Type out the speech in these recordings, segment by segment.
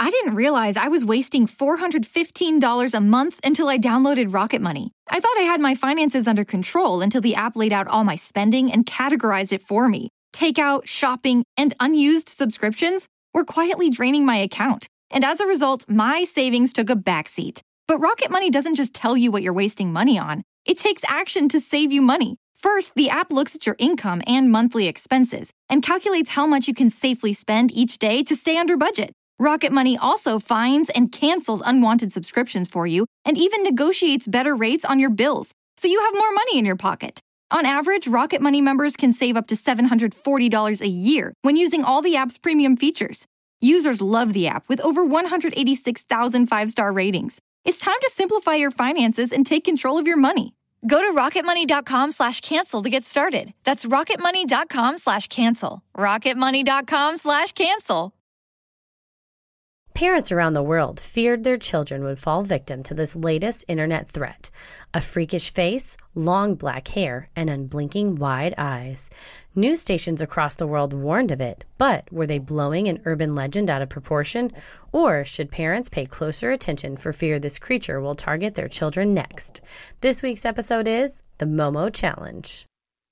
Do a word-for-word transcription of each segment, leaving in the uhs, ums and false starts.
I didn't realize I was wasting four hundred fifteen dollars a month until I downloaded Rocket Money. I thought I had my finances under control until the app laid out all my spending and categorized it for me. Takeout, shopping, and unused subscriptions were quietly draining my account. And as a result, my savings took a backseat. But Rocket Money doesn't just tell you what you're wasting money on. It takes action to save you money. First, the app looks at your income and monthly expenses and calculates how much you can safely spend each day to stay under budget. Rocket Money also finds and cancels unwanted subscriptions for you and even negotiates better rates on your bills, so you have more money in your pocket. On average, Rocket Money members can save up to seven hundred forty dollars a year when using all the app's premium features. Users love the app with over one hundred eighty-six thousand five-star ratings. It's time to simplify your finances and take control of your money. Go to rocketmoney.com slash cancel to get started. That's rocketmoney.com slash cancel. rocketmoney.com slash cancel. Parents around the world feared their children would fall victim to this latest internet threat. A freakish face, long black hair, and unblinking wide eyes. News stations across the world warned of it, but were they blowing an urban legend out of proportion? Or should parents pay closer attention for fear this creature will target their children next? This week's episode is the Momo Challenge.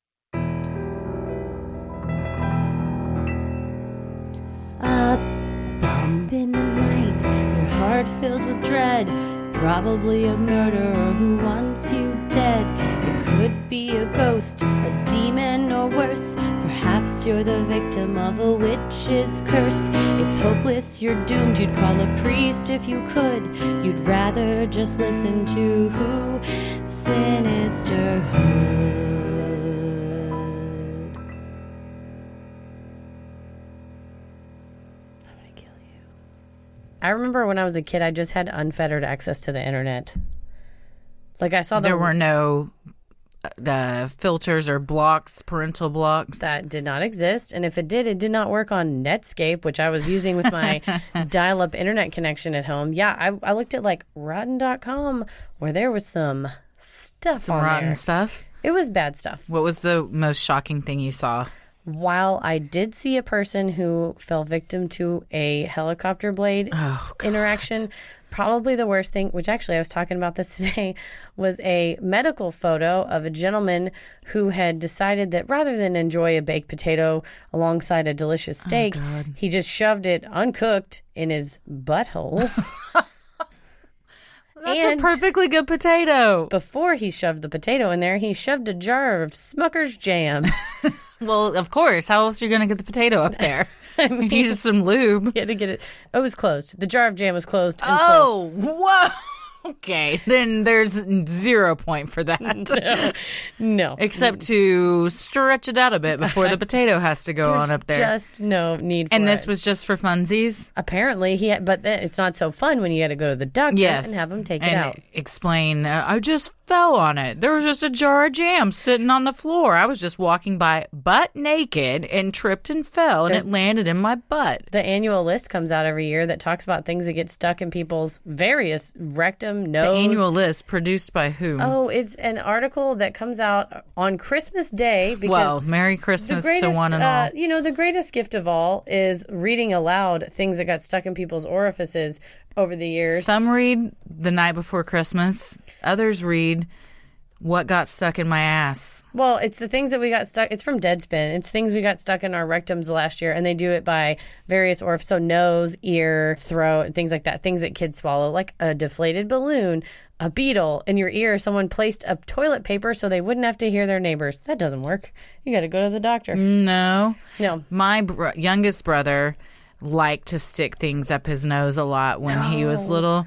A bump in the night, your heart fills with dread. Probably a murderer who wants you dead. It could be a ghost, a demon, or worse. Perhaps you're the victim of a witch's curse. It's hopeless, you're doomed. You'd call a priest if you could. You'd rather just listen to who? Sinisterhood. I remember when I was a kid, I just had unfettered access to the internet. Like I saw the, there were no uh, filters or blocks, parental blocks. That did not exist. And if it did, it did not work on Netscape, which I was using with my dial-up internet connection at home. Yeah, I, I looked at like rotten dot com where there was some stuff Some on rotten there. stuff? It was bad stuff. What was the most shocking thing you saw? While I did see a person who fell victim to a helicopter blade oh, interaction, probably the worst thing, which actually I was talking about this today, was a medical photo of a gentleman who had decided that rather than enjoy a baked potato alongside a delicious steak, oh, he just shoved it uncooked in his butthole. That's and a perfectly good potato. Before he shoved the potato in there, he shoved a jar of Smucker's jam. Well, of course. How else are you going to get the potato up there? I mean, you needed some lube. He had to get it. It was closed. The jar of jam was closed. And oh, whoa. Okay, then there's zero point for that. No, no. Except to stretch it out a bit before the potato has to go There's on up there. Just no need for and this it. was just for funsies? Apparently, he had, but it's not so fun when you got to go to the doctor yes. and have him take and it out. Explain, uh, I just fell on it. There was just a jar of jam sitting on the floor. I was just walking by butt naked and tripped and fell, and There's, it landed in my butt. The annual list comes out every year that talks about things that get stuck in people's various rectum, nose. The annual list produced by whom? Oh, it's an article that comes out on Christmas Day. Because well, Merry Christmas the greatest, to one and all. Uh, you know, the greatest gift of all is reading aloud things that got stuck in people's orifices over the years. Some read The Night Before Christmas. Others read What Got Stuck in My Ass. Well, it's the things that we got stuck. It's from Deadspin. It's things we got stuck in our rectums last year, and they do it by various orifices. So nose, ear, throat, things like that. Things that kids swallow, like a deflated balloon, a beetle in your ear. Someone placed a toilet paper so they wouldn't have to hear their neighbors. That doesn't work. You got to go to the doctor. No. No. My br- youngest brother liked to stick things up his nose a lot when no. he was little.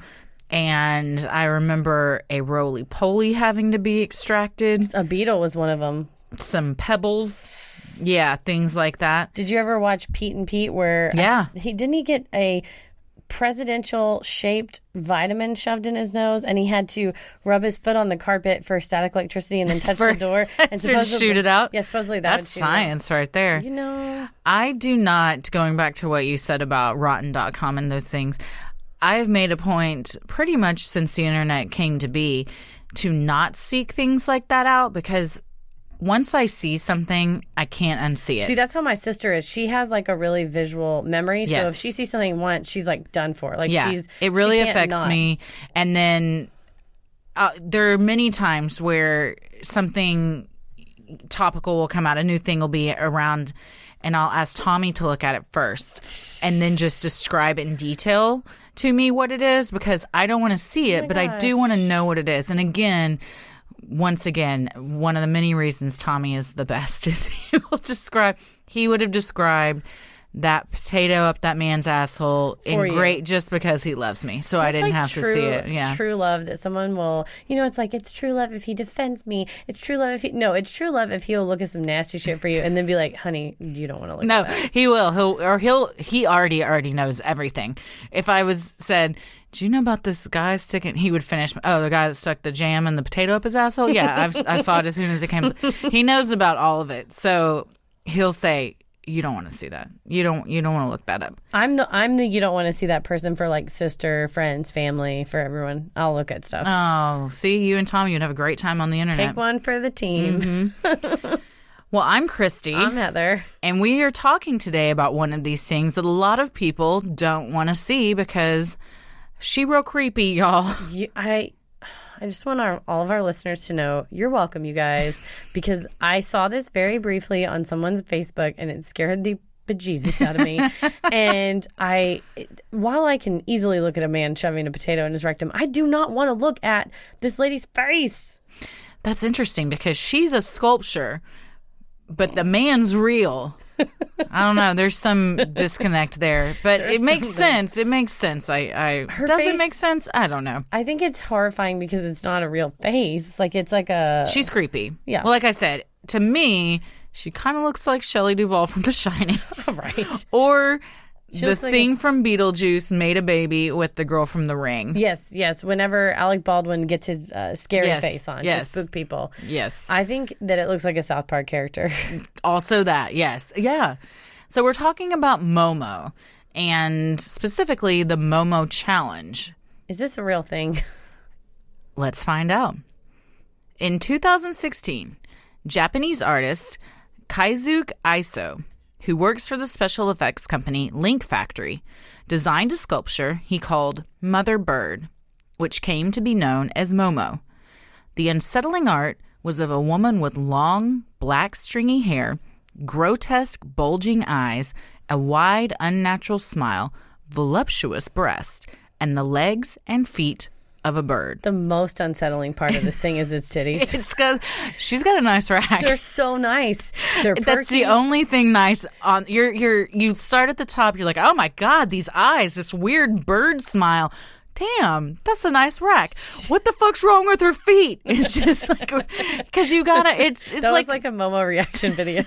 And I remember a roly-poly having to be extracted. A beetle was one of them. Some pebbles. Yeah, things like that. Did you ever watch Pete and Pete where yeah. I, he didn't he get a presidential shaped vitamin shoved in his nose, and he had to rub his foot on the carpet for static electricity and then touch for, the door and to shoot it out? Yeah, supposedly that That's would shoot science it out. Right there. You know, I do not, going back to what you said about rotten dot com and those things, I've made a point pretty much since the internet came to be to not seek things like that out, because once I see something, I can't unsee it. See, that's how my sister is. She has like a really visual memory. So Yes. if she sees something once, she's like done for. Like yeah, she's it really she can't affects not. me. And then uh, there are many times where something topical will come out, a new thing will be around, and I'll ask Tommy to look at it first and then just describe in detail to me what it is, because I don't want to see it, Oh my but I do gosh. want to know what it is. And again, once again, one of the many reasons Tommy is the best is he will describe, he would have described that potato up that man's asshole For in you. great just because he loves me. So I It's didn't like have true, to see it. Yeah. True love that someone will, you know, it's like, it's true love if he defends me. It's true love if he, no, it's true love if he'll look at some nasty shit for you and then be like, honey, you don't want to look No, at that. he will. He'll or he'll he already already knows everything. If I was said, do you know about this guy sticking? He would finish. Oh, the guy that stuck the jam and the potato up his asshole. Yeah, I've, I saw it as soon as it came. He knows about all of it, so he'll say, "You don't want to see that. You don't. You don't want to look that up." I'm the, I'm the, you don't want to see that person for like sister, friends, family, for everyone. I'll look at stuff. Oh, see, you and Tommy, you'd have a great time on the internet. Take one for the team. Well, I'm Christy. I'm Heather. And we are talking today about one of these things that a lot of people don't want to see because she real creepy, y'all. You, I I just want our, all of our listeners to know you're welcome, you guys, because I saw this very briefly on someone's Facebook and it scared the bejesus out of me. And I, while I can easily look at a man shoving a potato in his rectum, I do not want to look at this lady's face. That's interesting because she's a sculpture, but the man's real. I don't know. There's some disconnect there, but There's it makes something. sense. It makes sense. I, I Her does face- it make sense? I don't know. I think it's horrifying because it's not a real face. Like it's like a She's creepy. Yeah. Well, like I said, to me, she kind of looks like Shelley Duvall from The Shining, right. or the looks like thing a- from Beetlejuice made a baby with the girl from The Ring. Yes, yes. Whenever Alec Baldwin gets his uh, scary Yes, face on to yes. spook people, Yes. I think that it looks like a South Park character. Also that, yes. Yeah. So we're talking about Momo, and specifically the Momo Challenge. Is this a real thing? Let's find out. In two thousand sixteen, Japanese artist Kaizuke Iso, who works for the special effects company Link Factory, designed a sculpture he called Mother Bird, which came to be known as Momo. The unsettling art was of a woman with long, black, stringy hair, grotesque, bulging eyes, a wide, unnatural smile, voluptuous breast, and the legs and feet of a bird. The most unsettling part of this thing is its titties. It's got, she's got a nice rack. They're so nice. They're perky. That's the only thing nice on you're you're you start at the top, you're like, oh my god, these eyes, this weird bird smile. Damn, that's a nice rack. What the fuck's wrong with her feet? It's just like because you gotta. It's it's That like, was like a Momo reaction video.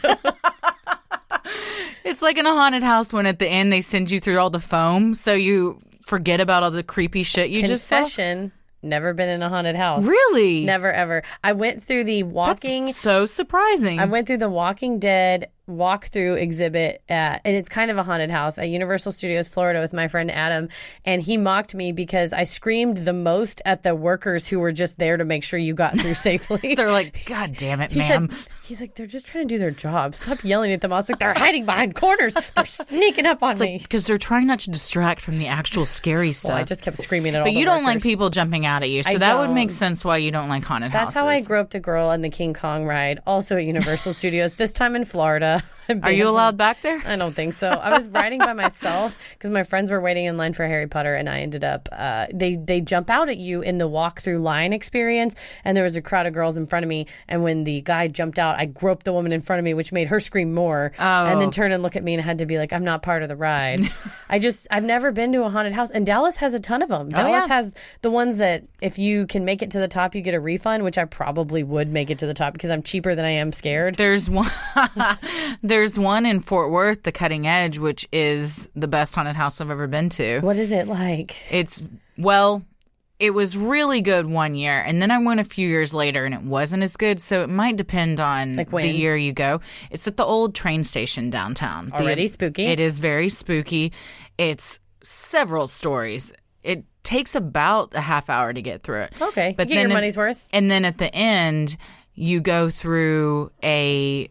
it's like in a haunted house when at the end they send you through all the foam, so you forget about all the creepy shit you just saw. Confession, never been in a haunted house. Really? Never, ever. I went through the walking... That's so surprising. I went through the Walking Dead walkthrough exhibit at, and it's kind of a haunted house at Universal Studios Florida with my friend Adam, and he mocked me because I screamed the most at the workers who were just there to make sure you got through safely. They're like, God damn it, He ma'am. said, he's like, they're just trying to do their job. Stop yelling at them. I was like, they're hiding behind corners. They're sneaking up on me. Because they're trying not to distract from the actual scary stuff. Well, I just kept screaming at all But the you don't like workers. people jumping out at you, so I that would don't. make sense why you don't like haunted That's houses. how I grew up to girl in the King Kong ride, also at Universal Studios, this time in Florida. Are you allowed back there? I don't think so. I was riding by myself because my friends were waiting in line for Harry Potter, and I ended up. Uh, they they jump out at you in the walk-through line experience, and there was a crowd of girls in front of me. And when the guy jumped out, I groped the woman in front of me, which made her scream more. Oh. And then turn and look at me, and had to be like, "I'm not part of the ride." I just I've never been to a haunted house, and Dallas has a ton of them. Dallas yeah. has the ones that if you can make it to the top, you get a refund, which I probably would make it to the top because I'm cheaper than I am scared. There's one. There's one in Fort Worth, the Cutting Edge, which is the best haunted house I've ever been to. What is it like? It's well, it was really good one year, and then I went a few years later, and it wasn't as good. So it might depend on Like when? the year you go. It's at the old train station downtown. The- Already spooky. It is very spooky. It's several stories. It takes about a half hour to get through it. Okay, but you get then your it- money's worth. And then at the end, You go through a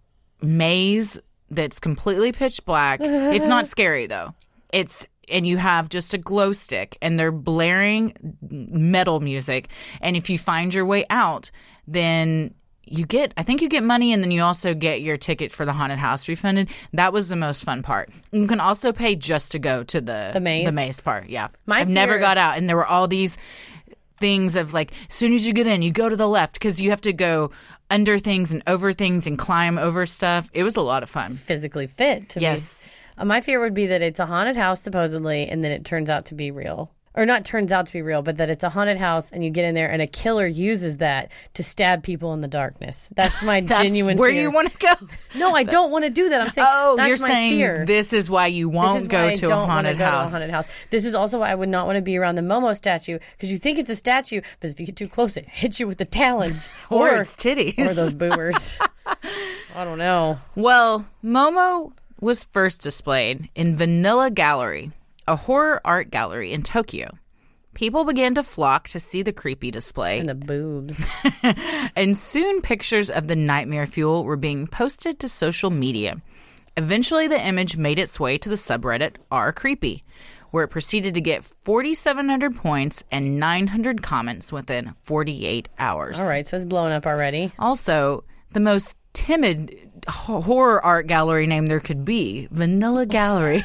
maze that's completely pitch black. It's not scary, though. It's and you have just a glow stick, and they're blaring metal music. And if you find your way out, then you get, I think you get money, and then you also get your ticket for the haunted house refunded. That was the most fun part. You can also pay just to go to the the maze, the maze part. Yeah, My I've fear- never got out, and there were all these things of like, as soon as you get in, you go to the left because you have to go under things and over things and climb over stuff. It was a lot of fun. Physically fit to Yes. me. Uh, my fear would be that it's a haunted house supposedly, and then it turns out to be real. Or not turns out to be real, but that it's a haunted house and you get in there and a killer uses that to stab people in the darkness. That's my That's genuine where fear. you want to go. No, I don't want to do that. I'm saying Oh, that's you're my saying fear. this is why you This won't is go why I to a don't wanna haunted go to a house. haunted house. This is also why I would not want to be around the Momo statue, because you think it's a statue, but if you get too close, it hits you with the talons Or its titties. or those boomers. I don't know. Well, Momo was first displayed in Vanilla Gallery, a horror art gallery in Tokyo. People began to flock to see the creepy display. And the boobs. And soon pictures of the nightmare fuel were being posted to social media. Eventually, the image made its way to the subreddit R Creepy, where it proceeded to get forty-seven hundred points and nine hundred comments within forty-eight hours. All right, so it's blowing up already. Also, the most timid ho- horror art gallery name there could be, Vanilla Gallery.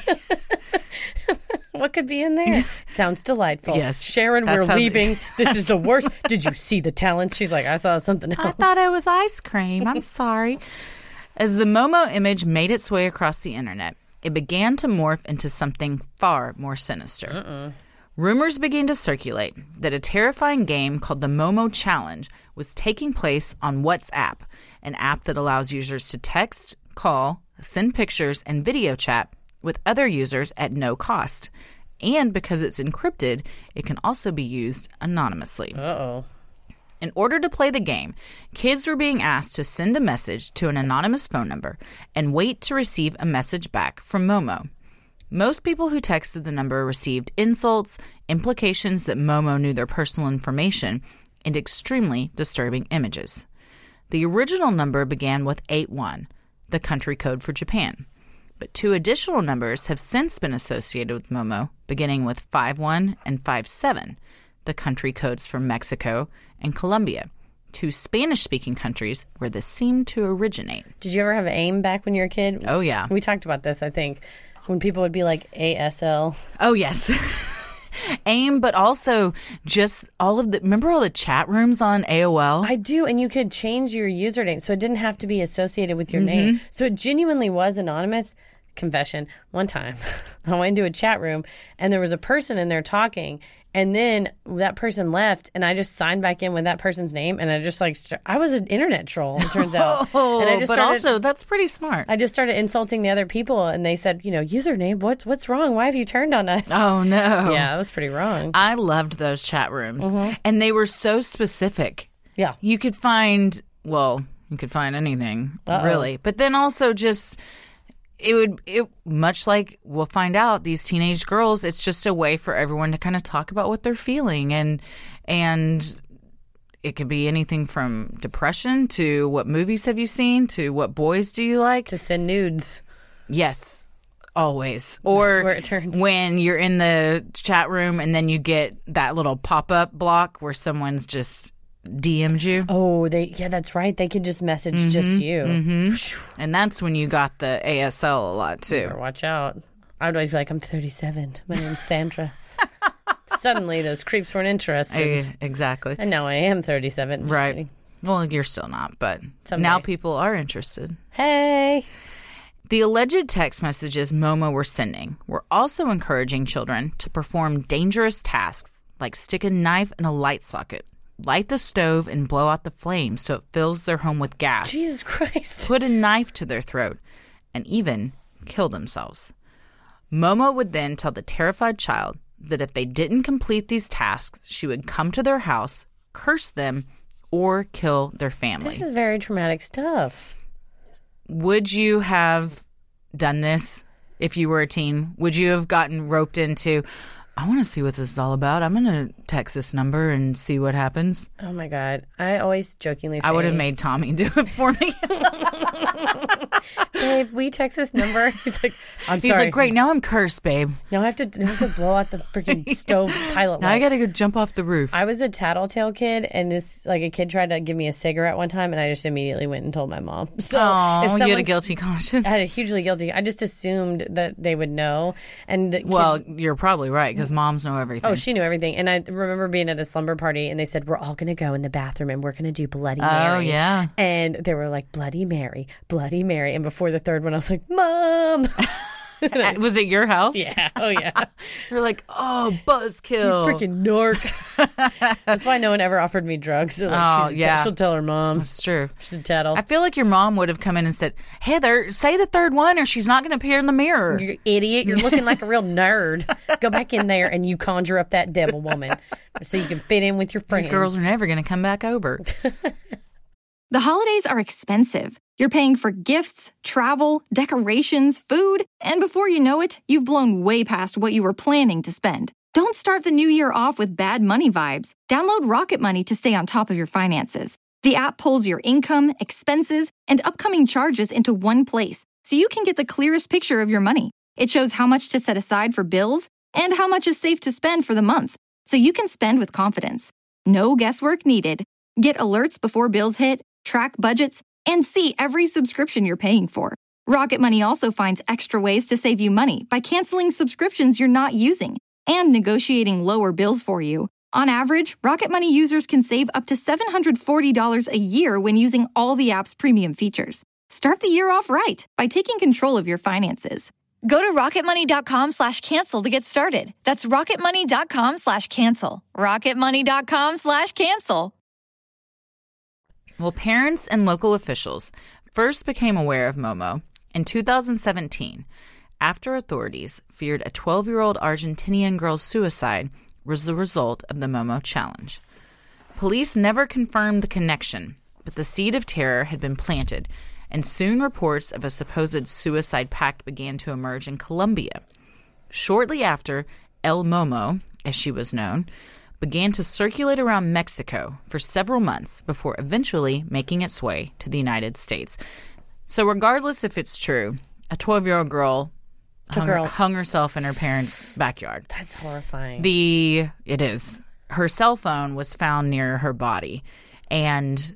What could be in there? Sounds delightful. Yes, Sharon, that's we're how- leaving. This is the worst. Did you see the talents? She's like, I saw something I else. thought it was ice cream. I'm sorry. As the Momo image made its way across the internet, it began to morph into something far more sinister. Uh-uh. Rumors began to circulate that a terrifying game called the Momo Challenge was taking place on WhatsApp, an app that allows users to text, call, send pictures, and video chat with other users at no cost. And because it's encrypted, it can also be used anonymously. Uh-oh. In order to play the game, kids were being asked to send a message to an anonymous phone number and wait to receive a message back from Momo. Most people who texted the number received insults, implications that Momo knew their personal information, and extremely disturbing images. The original number began with eight one, the country code for Japan. But two additional numbers have since been associated with Momo, beginning with five one and five seven, the country codes for Mexico and Colombia, two Spanish-speaking countries where this seemed to originate. Did you ever have AIM back when you were a kid? Oh, yeah. We talked about this, I think, when people would be like A S L. Oh, yes. AIM, but also just all of the, remember all the chat rooms on A O L? I do, and you could change your username, so it didn't have to be associated with your Mm-hmm. name. So it genuinely was anonymous. Confession, one time I went into a chat room and there was a person in there talking, and then that person left and I just signed back in with that person's name, and I just like st- I was an internet troll, it turns out. Oh, and I just but started, also that's pretty smart. I just started insulting the other people, and they said, you know, username, what's what's wrong? Why have you turned on us? Oh, no. Yeah, that was pretty wrong. I loved those chat rooms, and they were so specific. Yeah. You could find, well, you could find anything, Uh-oh. really. But then also just, it would, it much like we'll find out, these teenage girls, it's just a way for everyone to kind of talk about what they're feeling. And, and it could be anything from depression to what movies have you seen to what boys do you like. To send nudes. Yes. Always. Or where it turns. when you're in the chat room and then you get that little pop-up block where someone's just D M'd you. Oh, they yeah, that's right. They could just message Mm-hmm, just you. And that's when you got the A S L a lot, too. Better watch out. I would always be like, I'm thirty-seven. My name's Sandra. Suddenly, those creeps weren't interested. Eh, exactly. And now I am thirty-seven. Just Right. kidding. Well, you're still not, but Someday. now people are interested. Hey. The alleged text messages Momo were sending were also encouraging children to perform dangerous tasks like stick a knife in a light socket, light the stove and blow out the flames so it fills their home with gas, Jesus Christ. put a knife to their throat, and even kill themselves. Momo would then tell the terrified child that if they didn't complete these tasks, she would come to their house, curse them, or kill their family. This is very traumatic stuff. Would you have done this if you were a teen? Would you have gotten roped into, I want to see what this is all about. I'm going to text this number and see what happens. Oh, my God. I always jokingly say... I would have made Tommy do it for me. Babe, we text this number. He's like, I'm He's sorry. like, great, now I'm cursed, babe. Now I have to, I have to blow out the freaking stove pilot light. Now I got to go jump off the roof. I was a tattletale kid, and this like a kid tried to give me a cigarette one time, and I just immediately went and told my mom. So oh, if you had a someone- guilty conscience? I had a hugely guilty. I just assumed that they would know. And the kids, Well, you're probably right, because moms know everything. oh, she knew everything. And I remember being at a slumber party, and they said, we're all going to go in the bathroom, and we're going to do Bloody Oh, Mary. yeah. And they were like, Bloody Mary, Bloody Mary. And before the third one, I was like, Mom. Was it your house? Yeah. Oh, yeah. You're like, oh, buzzkill. Freaking narc. That's why no one ever offered me drugs. So, like, Oh, she's a yeah. t- she'll tell her mom. That's true. She's a tattle. I feel like your mom would have come in and said, Heather, say the third one or she's not going to appear in the mirror. You idiot. You're looking like a real nerd. Go back in there and you conjure up that devil woman so you can fit in with your friends. These girls are never going to come back over. The holidays are expensive. You're paying for gifts, travel, decorations, food, and before you know it, you've blown way past what you were planning to spend. Don't start the new year off with bad money vibes. Download Rocket Money to stay on top of your finances. The app pulls your income, expenses, and upcoming charges into one place, so you can get the clearest picture of your money. It shows how much to set aside for bills and how much is safe to spend for the month, so you can spend with confidence. No guesswork needed. Get alerts before bills hit, track budgets, and see every subscription you're paying for. Rocket Money also finds extra ways to save you money by canceling subscriptions you're not using and negotiating lower bills for you. On average, Rocket Money users can save up to seven hundred forty dollars a year when using all the app's premium features. Start the year off right by taking control of your finances. Go to rocketmoney.com slash cancel to get started. That's rocketmoney.com slash cancel. rocketmoney.com slash cancel. Well, parents and local officials first became aware of Momo in two thousand seventeen after authorities feared a twelve-year-old Argentinian girl's suicide was the result of the Momo challenge. Police never confirmed the connection, but the seed of terror had been planted, and soon reports of a supposed suicide pact began to emerge in Colombia. Shortly after, El Momo, as she was known, began to circulate around Mexico for several months before eventually making its way to the United States. So regardless if it's true, a twelve-year-old girl hung, girl. hung herself in her parents' backyard. That's horrifying. The it is. Her cell phone was found near her body, and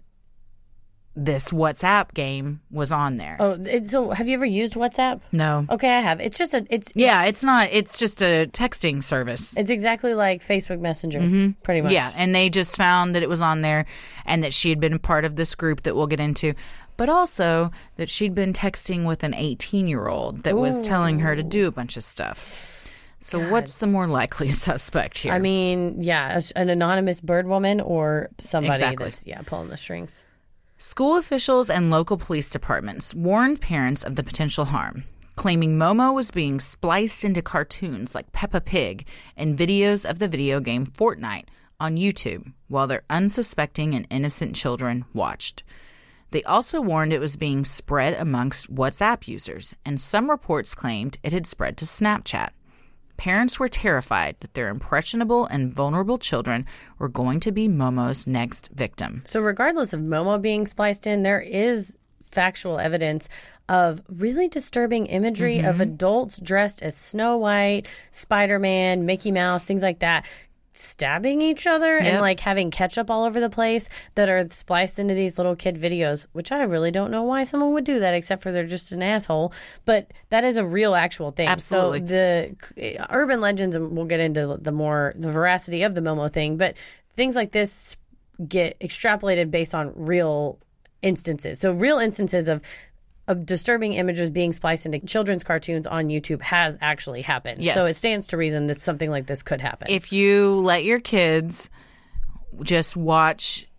this WhatsApp game was on there. Oh, it's, so have you ever used WhatsApp? No. Okay, I have. It's just a, it's, Yeah, it's not. It's just a texting service. it's exactly like Facebook Messenger, pretty much. Yeah, and they just found that it was on there and that she had been a part of this group that we'll get into, but also that she'd been texting with an eighteen-year-old that was telling her to do a bunch of stuff. So what's the more likely suspect here? I mean, yeah, a- an anonymous bird woman or somebody Exactly. that's, yeah, pulling the strings. School officials and local police departments warned parents of the potential harm, claiming Momo was being spliced into cartoons like Peppa Pig and videos of the video game Fortnite on YouTube while their unsuspecting and innocent children watched. They also warned it was being spread amongst WhatsApp users, and some reports claimed it had spread to Snapchat. Parents were terrified that their impressionable and vulnerable children were going to be Momo's next victim. So regardless of Momo being spliced in, there is factual evidence of really disturbing imagery Mm-hmm. of adults dressed as Snow White, Spider-Man, Mickey Mouse, things like that, stabbing each other and Yep. like having ketchup all over the place that are spliced into these little kid videos, which I really don't know why someone would do that except for they're just an asshole. But that is a real actual thing. Absolutely. So the uh, urban legends, and we'll get into the more the veracity of the Momo thing, but things like this get extrapolated based on real instances. So real instances of of disturbing images being spliced into children's cartoons on YouTube has actually happened. Yes. So it stands to reason that something like this could happen. If you let your kids just watch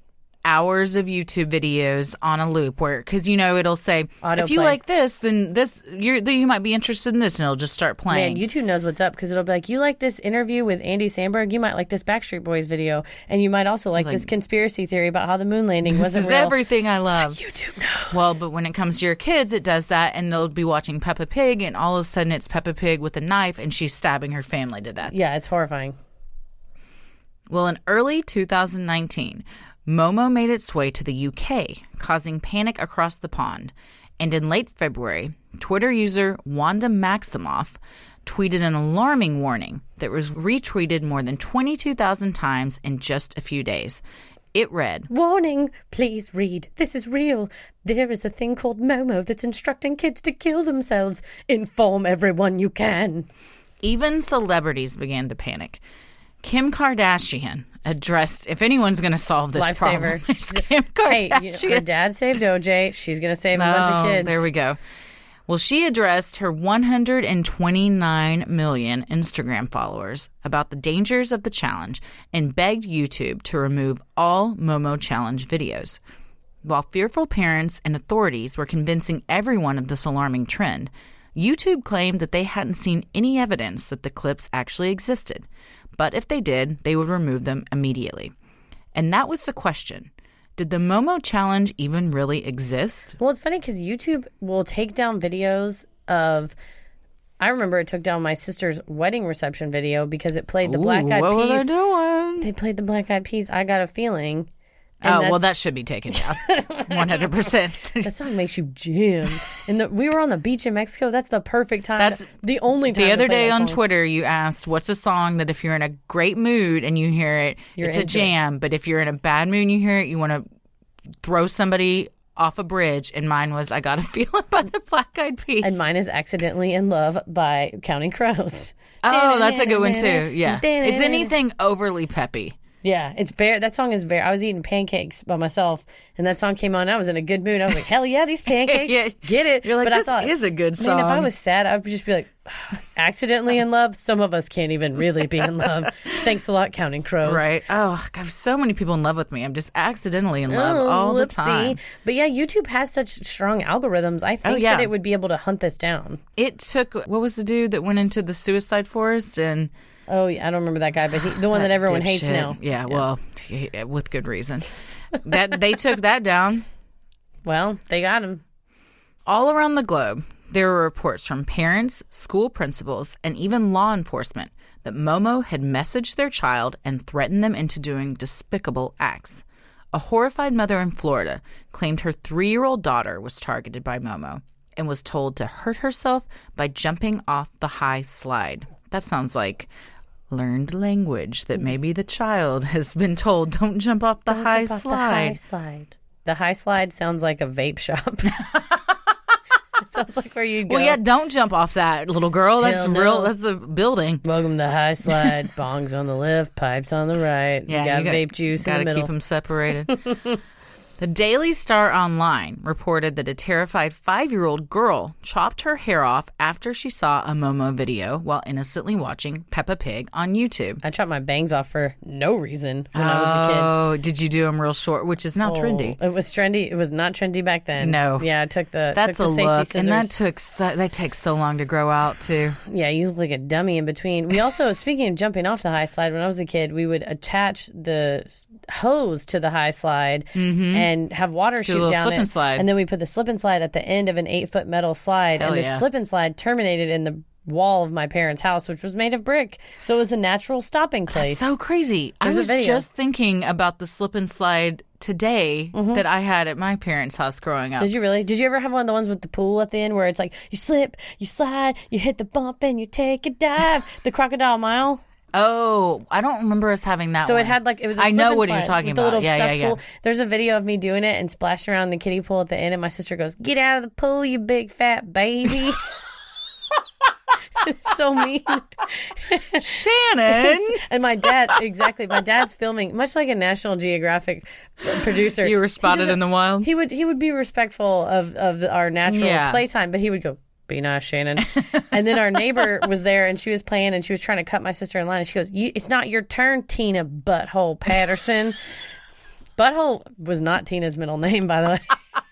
hours of YouTube videos on a loop where, because, you know, it'll say, Autoplay. If you like this, then this, you're, then you might be interested in this, and it'll just start playing. Man, YouTube knows what's up because it'll be like, you like this interview with Andy Samberg? You might like this Backstreet Boys video, and you might also like, like this conspiracy theory about how the moon landing wasn't real. This is everything I love. Like, YouTube knows. Well, but when it comes to your kids, it does that, and they'll be watching Peppa Pig, and all of a sudden it's Peppa Pig with a knife, and she's stabbing her family to death. Yeah, it's horrifying. Well, in early two thousand nineteen, Momo made its way to the U K, causing panic across the pond. And in late February, Twitter user Wanda Maximoff tweeted an alarming warning that was retweeted more than twenty-two thousand times in just a few days. It read, "Warning, please read. This is real. There is a thing called Momo that's instructing kids to kill themselves. Inform everyone you can." Even celebrities began to panic. Kim Kardashian addressed, if anyone's going to solve this Lifesaver. problem, it's Kim Kardashian. Hey, you know, her dad saved O J. She's going to save a oh, bunch of kids. There we go. Well, she addressed her one hundred twenty-nine million Instagram followers about the dangers of the challenge and begged YouTube to remove all Momo challenge videos. While fearful parents and authorities were convincing everyone of this alarming trend, YouTube claimed that they hadn't seen any evidence that the clips actually existed. But if they did, they would remove them immediately. And that was the question. Did the Momo challenge even really exist? Well, it's funny because YouTube will take down videos of... I remember it took down my sister's wedding reception video because it played the Ooh, Black Eyed what Peas. What were they doing? They played the Black Eyed Peas, I Got a Feeling. Oh, well, that should be taken down. one hundred percent. That song makes you jam. And the, we were on the beach in Mexico. That's the perfect time. That's to, the only time The other to play day that on song. Twitter, you asked, what's a song that if you're in a great mood and you hear it, You're it's a into jam. it. But if you're in a bad mood and you hear it, you want to throw somebody off a bridge. And mine was I Got a Feeling by the Black Eyed Peas. And mine is Accidentally in Love by Counting Crows. Oh, that's a good one, too. Yeah. It's anything overly peppy. Yeah, it's very. That song is very. I was eating pancakes by myself, and that song came on. And I was in a good mood. I was like, "Hell yeah, these pancakes! Yeah. Get it!" You're like, but this I thought, is a good song. Man, if I was sad, I would just be like, "Accidentally in love." Some of us can't even really be in love. Thanks a lot, Counting Crows. Right. Oh, I have so many people in love with me. I'm just accidentally in love Oh, all the whoopsie. time. But yeah, YouTube has such strong algorithms. I think Oh, yeah. that it would be able to hunt this down. It took, what was the dude that went into the suicide forest and... Oh, yeah, I don't remember that guy, but he, the one that everyone hates dipshit. now. Yeah, well, yeah, with good reason. That they took that down. Well, they got him. All around the globe, there were reports from parents, school principals, and even law enforcement that Momo had messaged their child and threatened them into doing despicable acts. A horrified mother in Florida claimed her three-year-old daughter was targeted by Momo and was told to hurt herself by jumping off the high slide. That sounds like learned language that maybe the child has been told, don't jump off the, Don't high, jump off slide. the high slide. The high slide sounds like a vape shop. It sounds like where you go. Well, yeah, don't jump off that, little girl. That's Hell no. real. That's a building. Welcome to the high slide. Bongs on the left, pipes on the right. Yeah, you got you got- vape juice in the Gotta middle. keep them separated. The Daily Star Online reported that a terrified five-year-old girl chopped her hair off after she saw a Momo video while innocently watching Peppa Pig on YouTube. I chopped my bangs off for no reason when I was a kid. Oh, did you do them real short, which is now trendy? It was trendy. It was not trendy back then. No. Yeah, I took the That's took a the safety look, scissors. and that took so, that takes so long to grow out too. Yeah, you look like a dummy in between. We also, speaking of jumping off the high slide, when I was a kid, we would attach the hose to the high slide and have water a shoot little down slip it. and slide. And then we put the slip and slide at the end of an eight foot metal slide, Hell and the yeah. slip and slide terminated in the wall of my parents' house, which was made of brick. So it was a natural stopping place. So crazy. There's a I was video. just thinking about the slip and slide today that I had at my parents' house growing up. Did you really? Did you ever have one of the ones with the pool at the end where it's like you slip, you slide, you hit the bump, and you take a dive? The Crocodile Mile. Oh, I don't remember us having that So one. it had like it was. A I slip know and what you're slide talking with the about. little Yeah, stuffed yeah, yeah. pool. There's a video of me doing it and splashing around the kiddie pool at the end, and my sister goes, "Get out of the pool, you big fat baby." It's so mean. Shannon. And my dad, exactly. My dad's filming, much like a National Geographic producer. You were He spotted doesn't- in the wild? He would he would be respectful of of the, our natural Yeah. playtime, but he would go, "Be nice, Shannon." And then our neighbor was there, and she was playing, and she was trying to cut my sister in line, and she goes, you, "It's not your turn, Tina Butthole Patterson." Butthole was not Tina's middle name, by the way.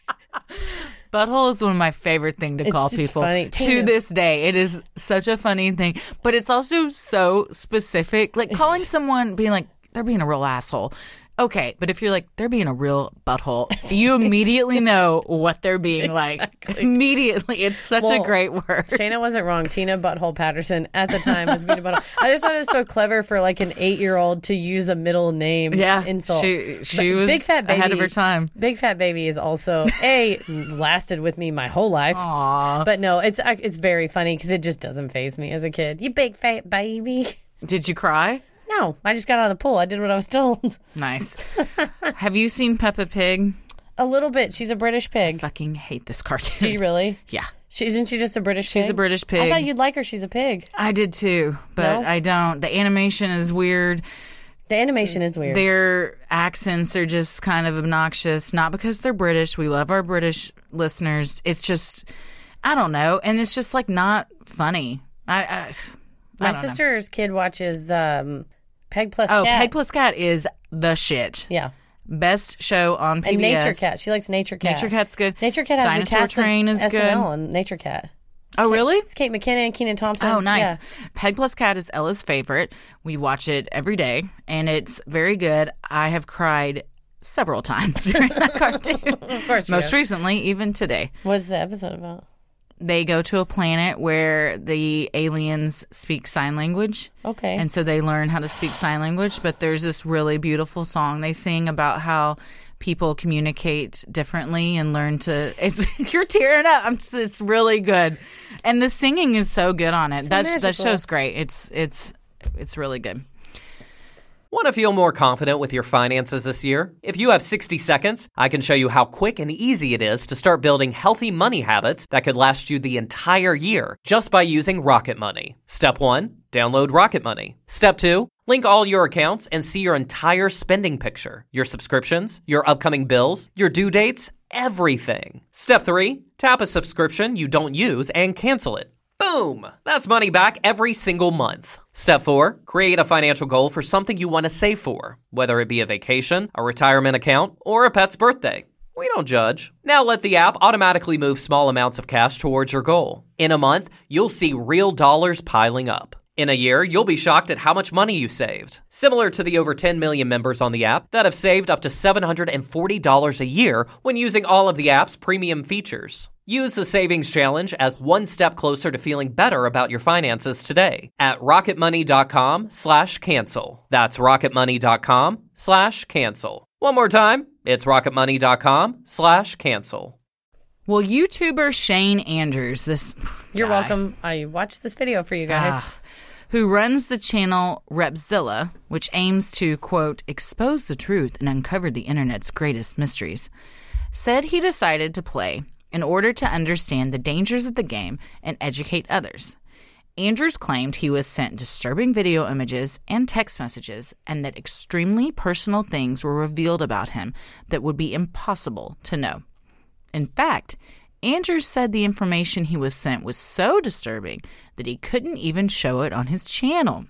Butthole is one of my favorite things to It's call just people. funny. To Tina. this day, it is such a funny thing. But it's also so specific. Like calling someone, being like, they're being a real asshole. Okay, but if you're like, they're being a real butthole, you immediately know what they're being like. Immediately. It's such Well, a great word. Shayna wasn't wrong. Tina Butthole Patterson at the time was being a butthole. I just thought it was so clever for like an eight-year-old to use a middle name Yeah, insult. she she But was Big Fat Baby, ahead of her time. Big Fat Baby is also a lasted with me my whole life. Aw. But no, it's it's very funny because it just doesn't faze me as a kid. You big fat baby. Did you cry? No, I just got out of the pool. I did what I was told. Nice. Have you seen Peppa Pig? A little bit. She's a British pig. Fucking hate this cartoon. Do you really? Yeah. She, isn't she just a British pig? She's a British pig. I thought you'd like her. She's a pig. I did too, but No? I don't. The animation is weird. The animation is weird. Their accents are just kind of obnoxious, not because they're British. We love our British listeners. It's just, I don't know. And it's just like not funny. I, I, I My don't know. sister's kid watches um, Peg Plus Oh, Cat. Peg Plus Cat is the shit. Yeah. Best show on P And B S. Nature Cat. She likes Nature Cat. Nature Cat's good. Nature Cat has Dinosaur the cast Train of is S N L good. on Nature Cat. Oh, really? It's Kate McKinnon, Kenan Thompson. Oh, nice. Yeah. Peg Plus Cat is Ella's favorite. We watch it every day, and it's very good. I have cried several times during that cartoon. Of course you Most have. recently, even today. What's the episode about? They go to a planet where the aliens speak sign language. Okay. And so they learn how to speak sign language. But there's this really beautiful song they sing about how people communicate differently and learn to. It's, you're tearing up. I'm, it's really good, and the singing is so good on it. So That's that magical. show's great. It's it's it's really good. Want to feel more confident with your finances this year? If you have sixty seconds, I can show you how quick and easy it is to start building healthy money habits that could last you the entire year just by using Rocket Money. Step one, download Rocket Money. Step two, link all your accounts and see your entire spending picture, your subscriptions, your upcoming bills, your due dates, everything. Step three, tap a subscription you don't use and cancel it. Boom! That's money back every single month. Step four, create a financial goal for something you want to save for, whether it be a vacation, a retirement account, or a pet's birthday. We don't judge. Now let the app automatically move small amounts of cash towards your goal. In a month, you'll see real dollars piling up. In a year, you'll be shocked at how much money you saved. Similar to the over ten million members on the app that have saved up to seven hundred forty dollars a year when using all of the app's premium features. Use the Savings Challenge as one step closer to feeling better about your finances today at rocketmoney.com slash cancel. That's rocketmoney.com slash cancel. One more time, it's rocketmoney.com slash cancel. Well, YouTuber Shane Andrews, this You're guy, welcome. I watched this video for you guys. ah, who runs the channel Repzilla, which aims to, quote, expose the truth and uncover the internet's greatest mysteries, said he decided to play in order to understand the dangers of the game and educate others. Andrews claimed he was sent disturbing video images and text messages and that extremely personal things were revealed about him that would be impossible to know. In fact, Andrews said the information he was sent was so disturbing that he couldn't even show it on his channel.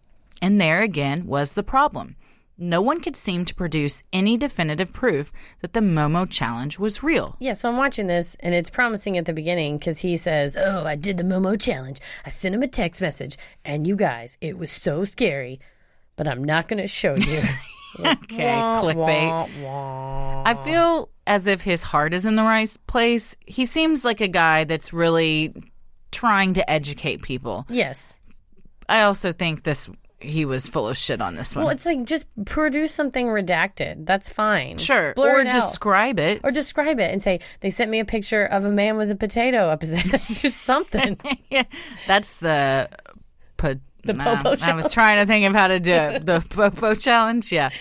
And there again was the problem. No one could seem to produce any definitive proof that the Momo challenge was real. Yeah, so I'm watching this, and it's promising at the beginning because he says, oh, I did the Momo challenge. I sent him a text message, and you guys, it was so scary, but I'm not going to show you. Okay, Wah, clickbait. wah, wah. I feel as if his heart is in the right place. He seems like a guy that's really trying to educate people. Yes. I also think this he was full of shit on this one. Well, it's like just produce something redacted. That's fine. Sure. Blur or it out. describe it. Or describe it and say, they sent me a picture of a man with a potato up his ass. That's just something. Yeah, that's the po- The no, Popo I challenge. was trying to think of how to do it. The Popo challenge, yeah.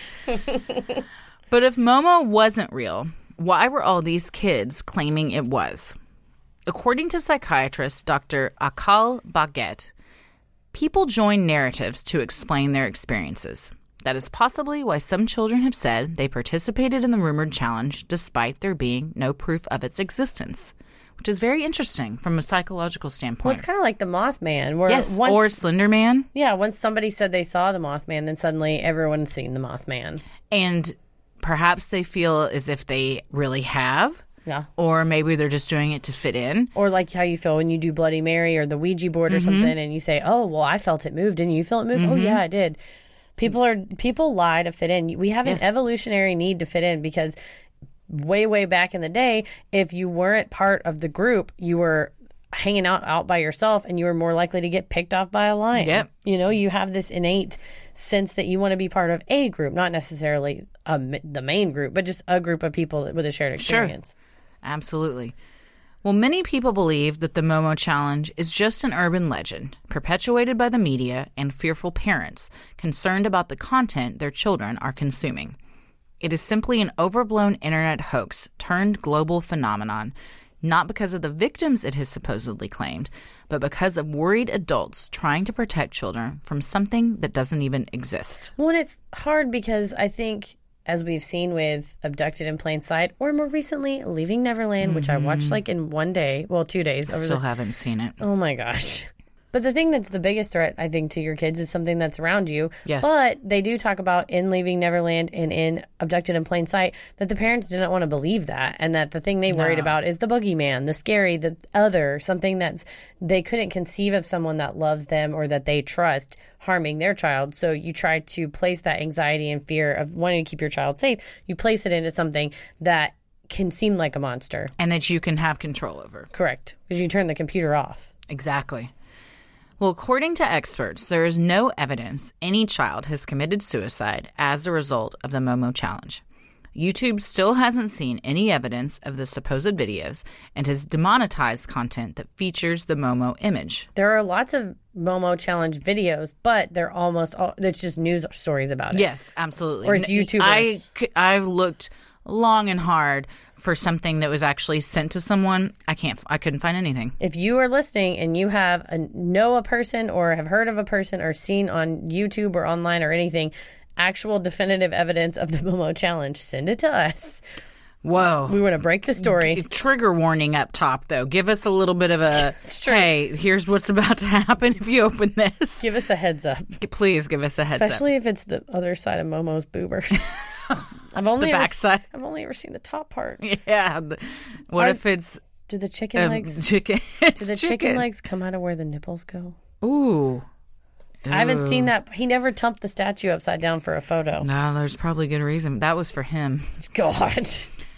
But if Momo wasn't real, why were all these kids claiming it was? According to psychiatrist Doctor Akal Baguette, people join narratives to explain their experiences. That is possibly why some children have said they participated in the rumored challenge despite there being no proof of its existence, which is very interesting from a psychological standpoint. Well, it's kind of like the Mothman. Where Yes, once, or Slender Man. yeah, once somebody said they saw the Mothman, then suddenly everyone's seen the Mothman. And perhaps they feel as if they really have. Yeah. Or maybe they're just doing it to fit in. Or like how you feel when you do Bloody Mary or the Ouija board or mm-hmm. something, and you say, oh, well, I felt it move. Didn't you feel it move? Mm-hmm. Oh, yeah, I did. People are people lie to fit in. We have an yes. evolutionary need to fit in because way, way back in the day, if you weren't part of the group, you were hanging out out by yourself and you were more likely to get picked off by a lion. Yep. You know, you have this innate sense that you want to be part of a group, not necessarily a, the main group, but just a group of people with a shared experience. Sure. Absolutely. Well, many people believe that the Momo Challenge is just an urban legend perpetuated by the media and fearful parents concerned about the content their children are consuming. It is simply an overblown internet hoax turned global phenomenon, not because of the victims it has supposedly claimed, but because of worried adults trying to protect children from something that doesn't even exist. Well, and it's hard because I think, as we've seen with Abducted in Plain Sight, or more recently, Leaving Neverland, mm-hmm. which I watched like in one day, well, two days. I over still the... haven't seen it. Oh my gosh. But the thing that's the biggest threat, I think, to your kids is something that's around you. Yes. But they do talk about in Leaving Neverland and in Abducted in Plain Sight that the parents didn't want to believe that, and that the thing they no. worried about is the boogeyman, the scary, the other, something that's they couldn't conceive of someone that loves them or that they trust harming their child. So you try to place that anxiety and fear of wanting to keep your child safe. You place it into something that can seem like a monster. And that you can have control over. Correct. Because you turn the computer off. Exactly. Well, according to experts, there is no evidence any child has committed suicide as a result of the Momo Challenge. YouTube still hasn't seen any evidence of the supposed videos and has demonetized content that features the Momo image. There are lots of Momo Challenge videos, but they're almost all, it's just news stories about it. Yes, absolutely. Or it's YouTubers. I, I've looked long and hard for something that was actually sent to someone. I can't. I couldn't find anything. If you are listening and you have a, know a person or have heard of a person or seen on YouTube or online or anything actual definitive evidence of the Momo Challenge, send it to us. Whoa. We want to break the story. G- trigger warning up top, though. Give us a little bit of a, hey, here's what's about to happen if you open this. Give us a heads up. Please give us a heads Especially up. if it's the other side of Momo's boobers. I've only the ever, backside. I've only ever seen the top part. Yeah. What Are, if it's... Do the chicken um, legs... Chicken. Do the chicken. chicken legs come out of where the nipples go? Ooh. I haven't seen that. He never tumped the statue upside down for a photo. No, there's probably good reason. That was for him. God.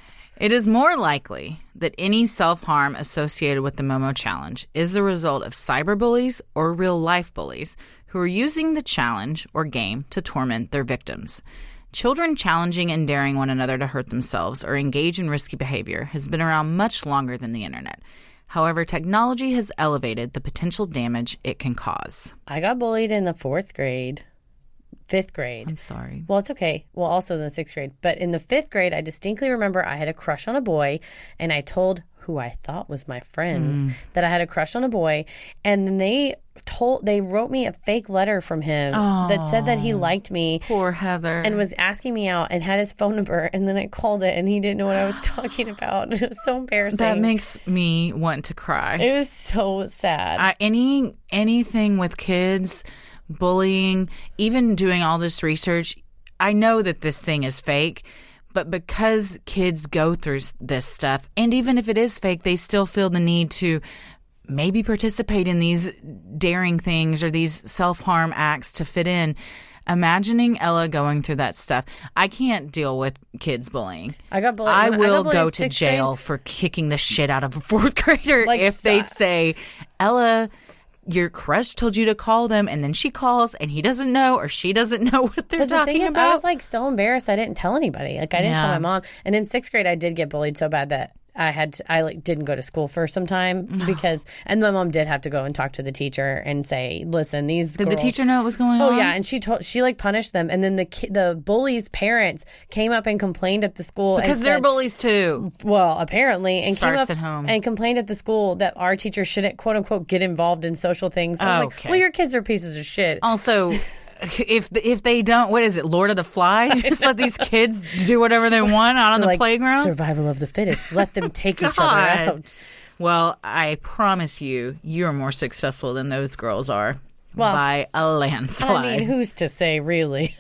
It is more likely that any self-harm associated with the Momo Challenge is the result of cyberbullies or real-life bullies who are using the challenge or game to torment their victims. Children challenging and daring one another to hurt themselves or engage in risky behavior has been around much longer than the internet. However, technology has elevated the potential damage it can cause. I got bullied in the fourth grade, fifth grade. I'm sorry. Well, it's okay. Well, also in the sixth grade. But in the fifth grade, I distinctly remember I had a crush on a boy, and I told who I thought was my friends mm. that I had a crush on a boy, and then they told they wrote me a fake letter from him oh, that said that he liked me. Poor Heather. And was asking me out and had his phone number, and then I called it and he didn't know what I was talking about. It was so embarrassing. That makes me want to cry. It was so sad. I, any anything with kids, bullying, even doing all this research, I know that this thing is fake. But because kids go through this stuff, and even if it is fake, they still feel the need to maybe participate in these daring things or these self-harm acts to fit in. Imagining Ella going through that stuff. I can't deal with kids bullying. I got bullied. I will I go to jail grade. for kicking the shit out of a fourth grader like, if they say, Ella, your crush told you to call them, and then she calls, and he doesn't know, or she doesn't know what they're but the talking thing is, about. I was like so embarrassed. I didn't tell anybody. Like I didn't yeah. tell my mom. And in sixth grade, I did get bullied so bad that I had to, I like didn't go to school for some time because, and my mom did have to go and talk to the teacher and say, "Listen, these." Did girls, the teacher know what was going oh, on? Oh yeah, and she told she like punished them, and then the ki- the bullies' parents came up and complained at the school because and they're said, bullies too. Well, apparently, and starts came up at home and complained at the school that our teacher shouldn't quote unquote get involved in social things. I was okay. like, well, your kids are pieces of shit. Also. If if they don't, what is it, Lord of the Flies? Just let these kids do whatever they want out on the like, playground? Survival of the fittest. Let them take each other out. Well, I promise you, you're more successful than those girls are. Well, by a landslide. I mean, who's to say, really?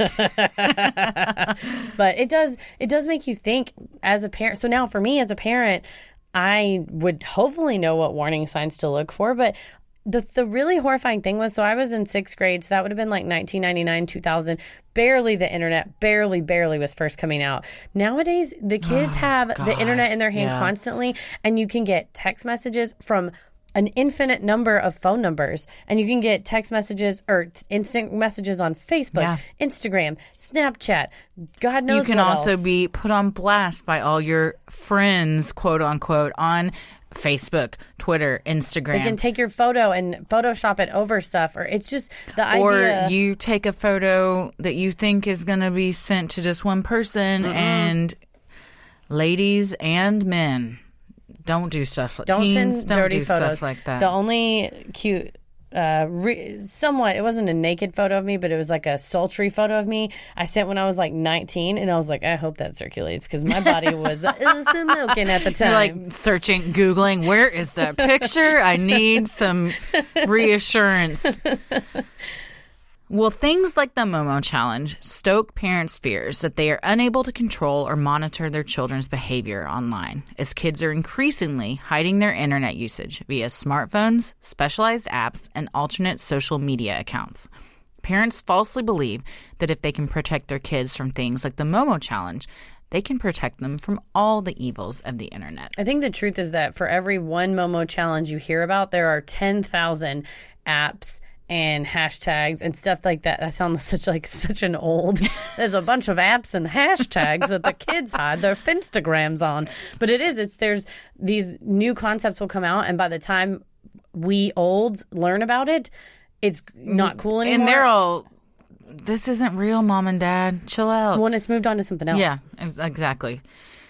But it does it does make you think as a parent. So now for me as a parent, I would hopefully know what warning signs to look for. But the the really horrifying thing was, so I was in sixth grade, so that would have been like nineteen ninety-nine, two thousand. Barely the internet, barely, barely was first coming out. Nowadays, the kids Oh, have gosh, the internet in their hand yeah. constantly, and you can get text messages from an infinite number of phone numbers, and you can get text messages or t- instant messages on Facebook, Yeah. Instagram, Snapchat. God knows You can what also else. be put on blast by all your friends, quote unquote, on Facebook, Twitter, Instagram. They can take your photo and Photoshop it over stuff, or it's just the or idea. you take a photo that you think is going to be sent to just one person, and ladies and men, don't do stuff like Don't teens, send don't dirty do photos. stuff like that. The only cute, uh, re- somewhat, it wasn't a naked photo of me, but it was like a sultry photo of me I sent when I was like nineteen, and I was like, I hope that circulates, because my body was uh, milking at the time. You're like searching, Googling, where is that picture? I need some reassurance. Well, things like the Momo Challenge stoke parents' fears that they are unable to control or monitor their children's behavior online, as kids are increasingly hiding their internet usage via smartphones, specialized apps, and alternate social media accounts. Parents falsely believe that if they can protect their kids from things like the Momo Challenge, they can protect them from all the evils of the internet. I think the truth is that for every one Momo challenge you hear about, there are ten thousand apps and hashtags and stuff like that. That sounds such like such an old. There's a bunch of apps and hashtags that the kids hide their Finstagrams on. But it is. It's there's these new concepts will come out, and by the time we olds learn about it, it's not cool anymore. And they're all, this isn't real, Mom and Dad. Chill out. when it's moved on to something else. Yeah, ex- exactly.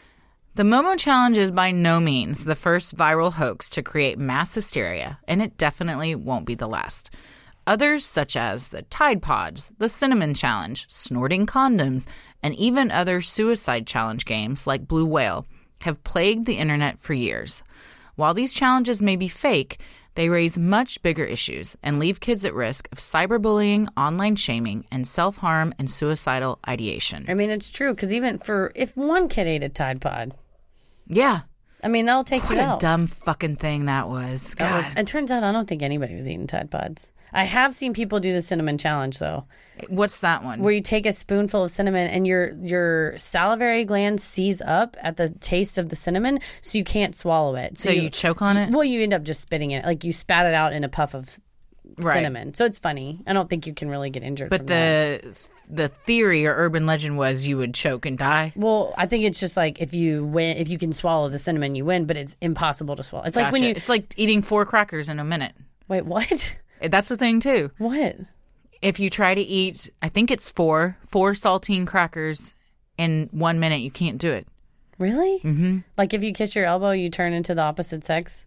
The Momo Challenge is by no means the first viral hoax to create mass hysteria, and it definitely won't be the last. Others, such as the Tide Pods, the Cinnamon Challenge, snorting condoms, and even other suicide challenge games like Blue Whale, have plagued the internet for years. While these challenges may be fake, they raise much bigger issues and leave kids at risk of cyberbullying, online shaming, and self-harm and suicidal ideation. I mean, it's true, because even for if one kid ate a Tide Pod, Yeah. I mean, that'll take What you a out. dumb fucking thing that was. That God. was- it turns out I don't think anybody was eating Tide Pods. I have seen people do the cinnamon challenge, though, What's that one? where you take a spoonful of cinnamon and your your salivary gland seize up at the taste of the cinnamon, so you can't swallow it. so you choke on it? Well, you end up just spitting it. Like you spat it out in a puff of Right. cinnamon. So it's funny. I don't think you can really get injured But from that. the the theory or urban legend was you would choke and die. Well, I think it's just like if you win, if you can swallow the cinnamon, you win. But it's impossible to swallow. It's like when Gotcha. you It's like eating four crackers in a minute. wait. What? That's the thing too. What? If you try to eat, I think it's four four saltine crackers in one minute, you can't do it. Really? Mm-hmm. Like if you kiss your elbow, you turn into the opposite sex.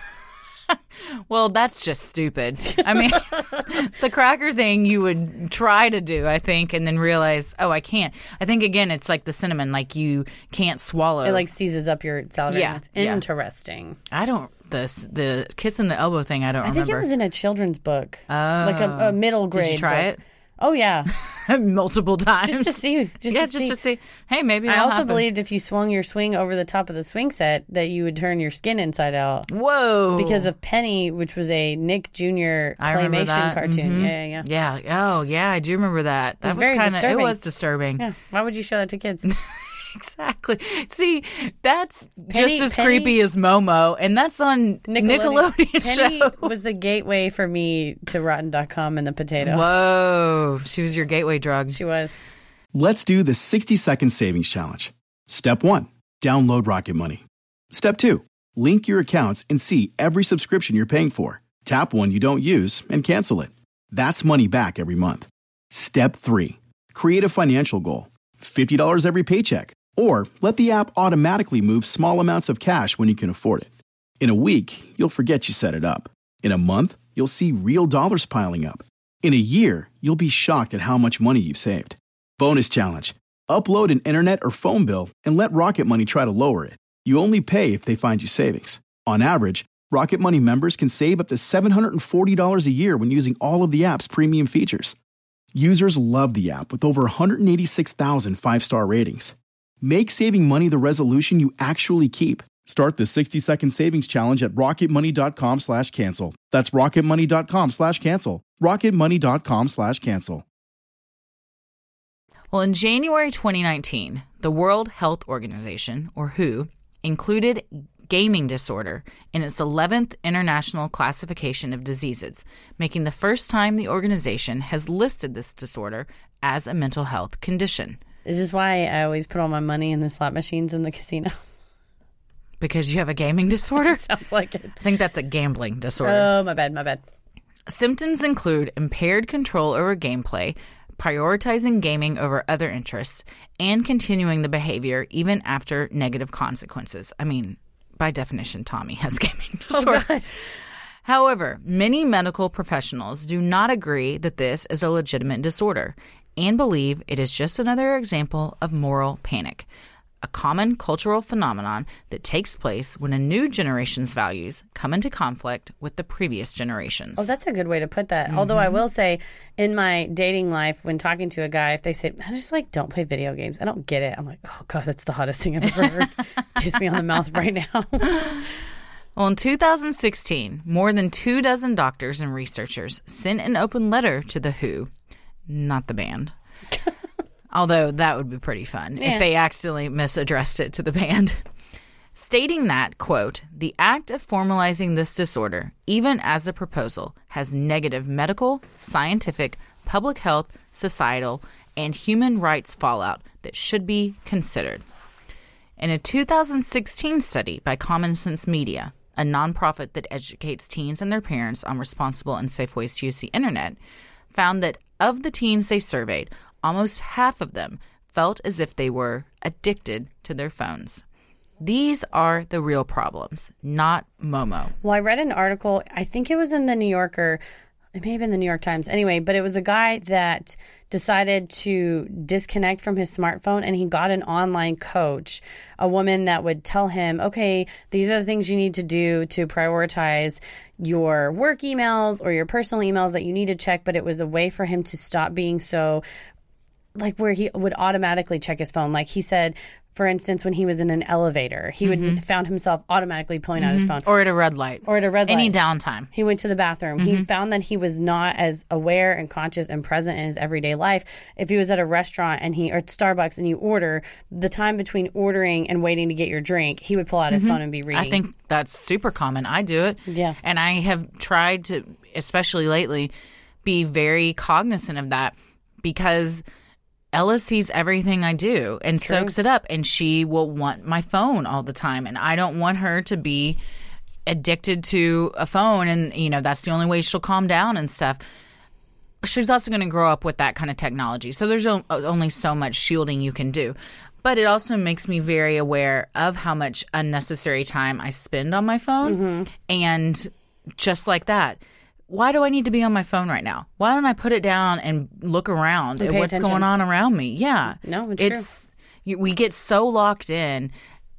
Well, that's just stupid. I mean, the cracker thing you would try to do, I think, and then realize, oh, I can't. I think, again, it's like the cinnamon, like you can't swallow. It like seizes up your salivary Yeah, glands. yeah. Interesting. I don't, the, the kissing the elbow thing, I don't I remember. think it was in a children's book, like a, a middle grade. Did you try book. Oh yeah, it? Multiple times. just to see. Just yeah, to just see. to see. Hey, maybe I it'll also happen. believed if you swung your swing over the top of the swing set, that you would turn your skin inside out. Whoa. Because of Penny, which was a Nick Junior I remember claymation that. cartoon. Mhm. Yeah, yeah, yeah. Yeah. Oh, yeah. I do remember that. That was was, very kind of. It disturbing. was disturbing. Yeah. Why would you show that to kids? Exactly. See, that's Penny- just as Penny- creepy as Momo, and that's on Nickelodeon, Penny show. was the gateway for me to Rotten dot com and the potato. Whoa, she was your gateway drug. She was. Let's do the sixty second savings challenge. Step one, download Rocket Money. Step two, link your accounts and see every subscription you're paying for. Tap one you don't use and cancel it. That's money back every month. Step three, create a financial goal. fifty dollars every paycheck. Or let the app automatically move small amounts of cash when you can afford it. In a week, you'll forget you set it up. In a month, you'll see real dollars piling up. In a year, you'll be shocked at how much money you've saved. Bonus challenge. Upload an internet or phone bill and let Rocket Money try to lower it. You only pay if they find you savings. On average, Rocket Money members can save up to seven hundred forty dollars a year when using all of the app's premium features. Users love the app with over one hundred eighty-six thousand five-star ratings. Make saving money the resolution you actually keep. Start the sixty-second savings challenge at rocketmoney.com slash cancel. That's rocketmoney.com slash cancel. rocketmoney.com slash cancel. Well, in January twenty nineteen, the World Health Organization, or W H O, included gaming disorder in its eleventh International Classification of Diseases, making the first time the organization has listed this disorder as a mental health condition. Is this why I always put all my money in the slot machines in the casino? Because you have a gaming disorder? Sounds like it. I think that's a gambling disorder. Oh, my bad, my bad. Symptoms include impaired control over gameplay, prioritizing gaming over other interests, and continuing the behavior even after negative consequences. I mean, by definition, Tommy has gaming disorder. Oh, God. However, many medical professionals do not agree that this is a legitimate disorder and believe it is just another example of moral panic, a common cultural phenomenon that takes place when a new generation's values come into conflict with the previous generations. Oh, that's a good way to put that. Mm-hmm. Although I will say, in my dating life, when talking to a guy, if they say, I just like don't play video games, I don't get it. I'm like, oh, God, that's the hottest thing I've ever heard. Kiss me on the mouth right now. Well, in two thousand sixteen, more than two dozen doctors and researchers sent an open letter to the W H O, not the band. Although that would be pretty fun yeah. if they accidentally misaddressed it to the band. Stating that, quote, the act of formalizing this disorder, even as a proposal, has negative medical, scientific, public health, societal, and human rights fallout that should be considered. In a two thousand sixteen study by Common Sense Media, a nonprofit that educates teens and their parents on responsible and safe ways to use the internet, found that of the teens they surveyed, almost half of them felt as if they were addicted to their phones. These are the real problems, not Momo. Well, I read an article, I think it was in the New Yorker, it may have been the New York Times. Anyway, but it was a guy that decided to disconnect from his smartphone, and he got an online coach, a woman that would tell him, okay, these are the things you need to do to prioritize your work emails or your personal emails that you need to check. But it was a way for him to stop being so, like, where he would automatically check his phone. Like he said, for instance, when he was in an elevator, he mm-hmm. would found himself automatically pulling mm-hmm. out his phone. Or at a red light. Or at a red light. Any downtime. He went to the bathroom. Mm-hmm. He found that he was not as aware and conscious and present in his everyday life. If he was at a restaurant and he or at Starbucks and you order, the time between ordering and waiting to get your drink, he would pull out his mm-hmm. phone and be reading. I think that's super common. I do it. Yeah. And I have tried to, especially lately, be very cognizant of that because Ella sees everything I do and True. soaks it up, and she will want my phone all the time. And I don't want her to be addicted to a phone, and, you know, that's the only way she'll calm down and stuff. She's also going to grow up with that kind of technology. So there's only so much shielding you can do. But it also makes me very aware of how much unnecessary time I spend on my phone. Mm-hmm. And just like that, why do I need to be on my phone right now? Why don't I put it down and look around and at what's attention. going on around me? Yeah. No, it's, it's true. We get so locked in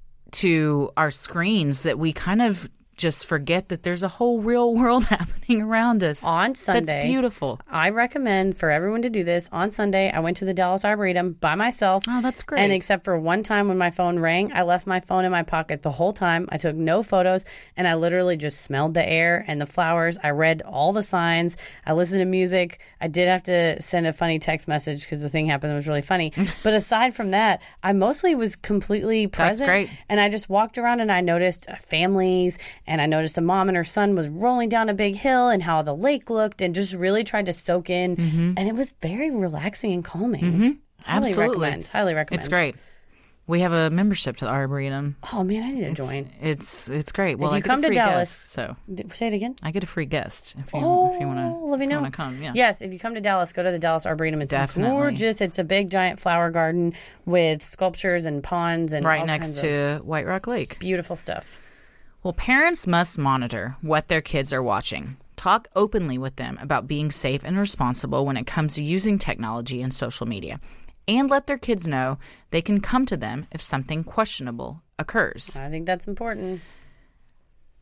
to our screens that we kind of just forget that there's a whole real world happening around us. On Sunday. That's beautiful. I recommend for everyone to do this. On Sunday, I went to the Dallas Arboretum by myself. Oh, that's great. And except for one time when my phone rang, I left my phone in my pocket the whole time. I took no photos, and I literally just smelled the air and the flowers. I read all the signs. I listened to music. I did have to send a funny text message because the thing happened that was really funny. But aside from that, I mostly was completely present. That's great. And I just walked around and I noticed families. And I noticed a mom and her son was rolling down a big hill and how the lake looked, and just really tried to soak in. Mm-hmm. And it was very relaxing and calming. Mm-hmm. Highly Absolutely. recommend. Highly recommend. It's great. We have a membership to the Arboretum. Oh, man, I need to it's, join. It's it's great. Well, if you I get come a free to Dallas, guest, so say it again. I get a free guest if you oh, if you want to let me know. come. Yeah. Yes, if you come to Dallas, go to the Dallas Arboretum. It's Definitely. gorgeous. It's a big giant flower garden with sculptures and ponds and right all next kinds to of White Rock Lake. Beautiful stuff. Well, parents must monitor what their kids are watching. Talk openly with them about being safe and responsible when it comes to using technology and social media. And let their kids know they can come to them if something questionable occurs. I think that's important.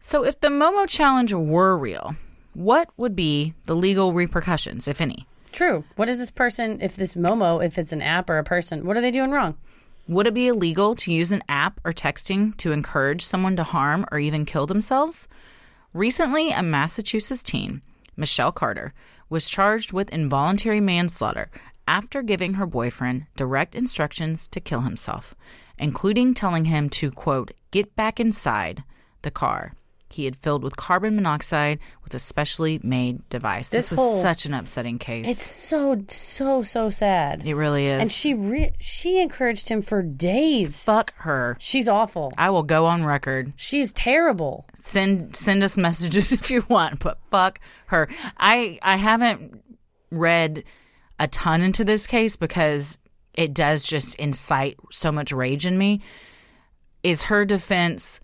So if the Momo challenge were real, what would be the legal repercussions, if any? True. What is this person, if this Momo, if it's an app or a person, what are they doing wrong? Would it be illegal to use an app or texting to encourage someone to harm or even kill themselves? Recently, a Massachusetts teen, Michelle Carter, was charged with involuntary manslaughter after giving her boyfriend direct instructions to kill himself, including telling him to, quote, get back inside the car he had filled with carbon monoxide with a specially made device. This, this was whole, such an upsetting case. It's so, so, so sad. It really is. And she re- she encouraged him for days. Fuck her. She's awful. I will go on record. She's terrible. Send send us messages if you want, but fuck her. I I haven't read a ton into this case because it does just incite so much rage in me. Is her defense...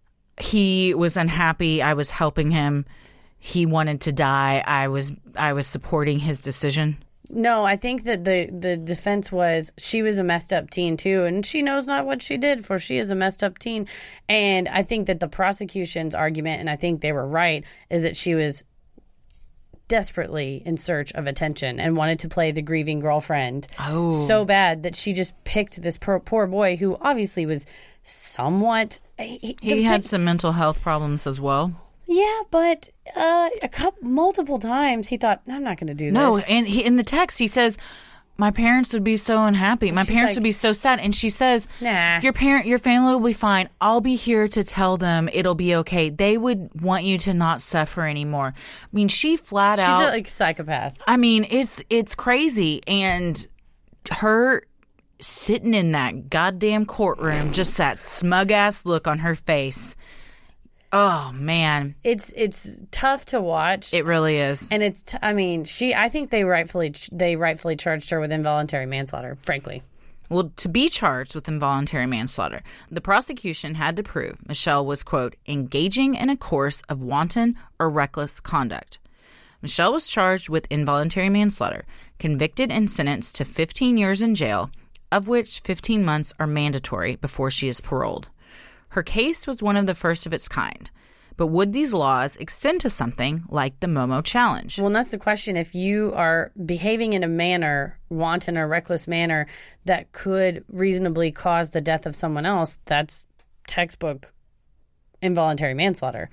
He was unhappy. I was helping him. He wanted to die. I was I was supporting his decision. No, I think that the, the defense was she was a messed up teen too, and she knows not what she did, for she is a messed up teen. And I think that the prosecution's argument, and I think they were right, is that she was desperately in search of attention and wanted to play the grieving girlfriend oh. so bad that she just picked this poor, poor boy who obviously was somewhat... He, he had thing, some mental health problems as well. Yeah, but uh, a couple, multiple times he thought, I'm not going to do this. No, and he, in the text he says, my parents would be so unhappy. My parents like, would be so sad. And she says, nah. Your parent, your family will be fine. I'll be here to tell them it'll be okay. They would want you to not suffer anymore. I mean, she flat She's out... She's a like, psychopath. I mean, it's it's crazy. And her sitting in that goddamn courtroom, just that smug-ass look on her face... Oh man, it's it's tough to watch. It really is, and it's. T- I mean, she. I think they rightfully they rightfully charged her with involuntary manslaughter. Frankly, well, to be charged with involuntary manslaughter, the prosecution had to prove Michelle was, quote, engaging in a course of wanton or reckless conduct. Michelle was charged with involuntary manslaughter, convicted and sentenced to fifteen years in jail, of which fifteen months are mandatory before she is paroled. Her case was one of the first of its kind. But would these laws extend to something like the Momo Challenge? Well, and that's the question. If you are behaving in a manner, wanton or reckless manner, that could reasonably cause the death of someone else, that's textbook involuntary manslaughter.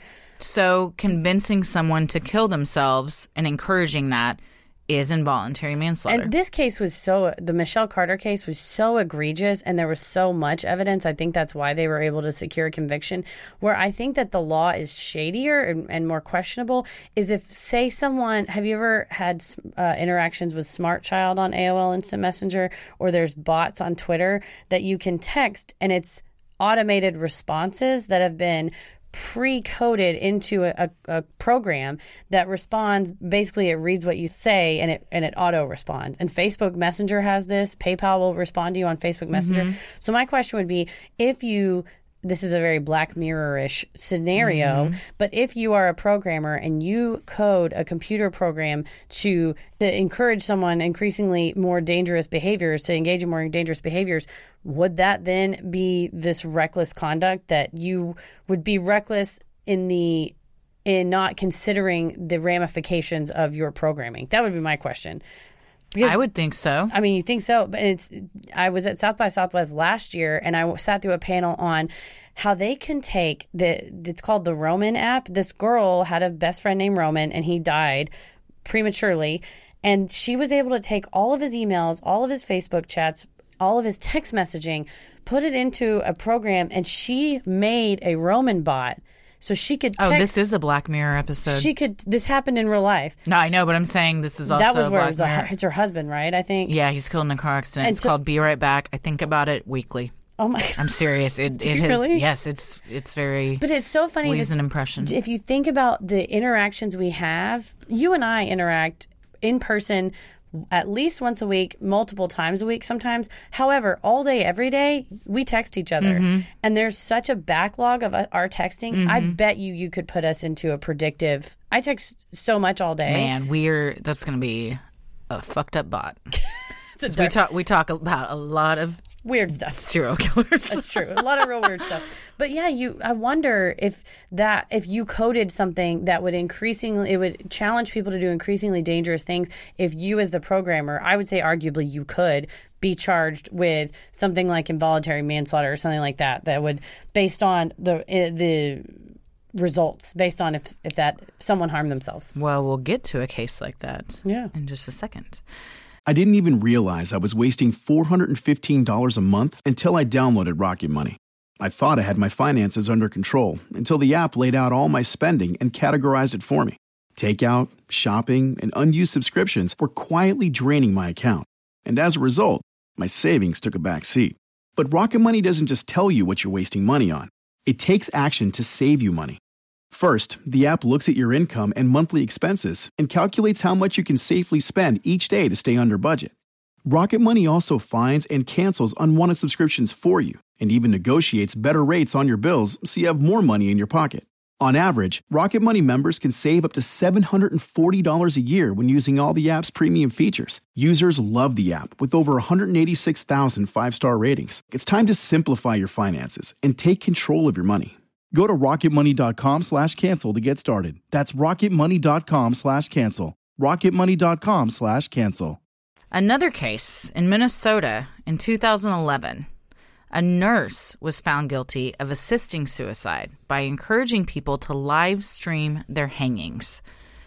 So convincing someone to kill themselves and encouraging that is involuntary manslaughter. And this case was so, the Michelle Carter case was so egregious, and there was so much evidence. I think that's why they were able to secure a conviction. Where I think that the law is shadier and, and more questionable is if, say, someone, have you ever had uh, interactions with Smart Child on A O L Instant Messenger, or there's bots on Twitter that you can text and it's automated responses that have been pre-coded into a, a, a program that responds. Basically, it reads what you say and it and it auto responds. And Facebook Messenger has this. PayPal will respond to you on Facebook Messenger. Mm-hmm. So my question would be, if you, this is a very Black Mirror-ish scenario, mm-hmm. but if you are a programmer and you code a computer program to, to encourage someone increasingly more dangerous behaviors, to engage in more dangerous behaviors, would that then be this reckless conduct that you would be reckless in the in not considering the ramifications of your programming? That would be my question. Because, I would think so. I mean, you think so, but it's. I was at South by Southwest last year, and I sat through a panel on how they can take the. It's called the Roman app. This girl had a best friend named Roman, and he died prematurely, and she was able to take all of his emails, all of his Facebook chats, all of his text messaging, put it into a program, and she made a Roman bot. So she could text. Oh, this is a Black Mirror episode. She could. This happened in real life. No, I know, but I'm saying this is also that was where Black it was a, Mirror. It's her husband, right? I think. Yeah, he's killed in a car accident. And it's so, called Be Right Back. I think about it weekly. Oh my! God. I'm serious. It, it has, really? Yes, it's it's very. But it's so funny. Leaves to, an impression. If you think about the interactions we have, you and I interact in person at least once a week, multiple times a week sometimes. However, all day, every day, we text each other. Mm-hmm. And there's such a backlog of our texting. Mm-hmm. I bet you you could put us into a predictive... I text so much all day. Man, we're... That's going to be a fucked up bot. It's a we talk We talk about a lot of weird stuff. Serial killers. That's true. A lot of real weird stuff. But yeah, you. I wonder if that if you coded something that would increasingly it would challenge people to do increasingly dangerous things. If you, as the programmer, I would say arguably you could be charged with something like involuntary manslaughter or something like that. That would, based on the the results, based on if if that if someone harmed themselves. Well, we'll get to a case like that. Yeah. In just a second. I didn't even realize I was wasting four hundred fifteen dollars a month until I downloaded Rocket Money. I thought I had my finances under control until the app laid out all my spending and categorized it for me. Takeout, shopping, and unused subscriptions were quietly draining my account. And as a result, my savings took a back seat. But Rocket Money doesn't just tell you what you're wasting money on. It takes action to save you money. First, the app looks at your income and monthly expenses and calculates how much you can safely spend each day to stay under budget. Rocket Money also finds and cancels unwanted subscriptions for you and even negotiates better rates on your bills so you have more money in your pocket. On average, Rocket Money members can save up to seven hundred forty dollars a year when using all the app's premium features. Users love the app with over one hundred eighty-six thousand five-star ratings. It's time to simplify your finances and take control of your money. Go to rocketmoney.com slash cancel to get started. That's rocketmoney.com slash cancel. rocketmoney.com slash cancel. Another case in Minnesota in two thousand eleven. A nurse was found guilty of assisting suicide by encouraging people to live stream their hangings.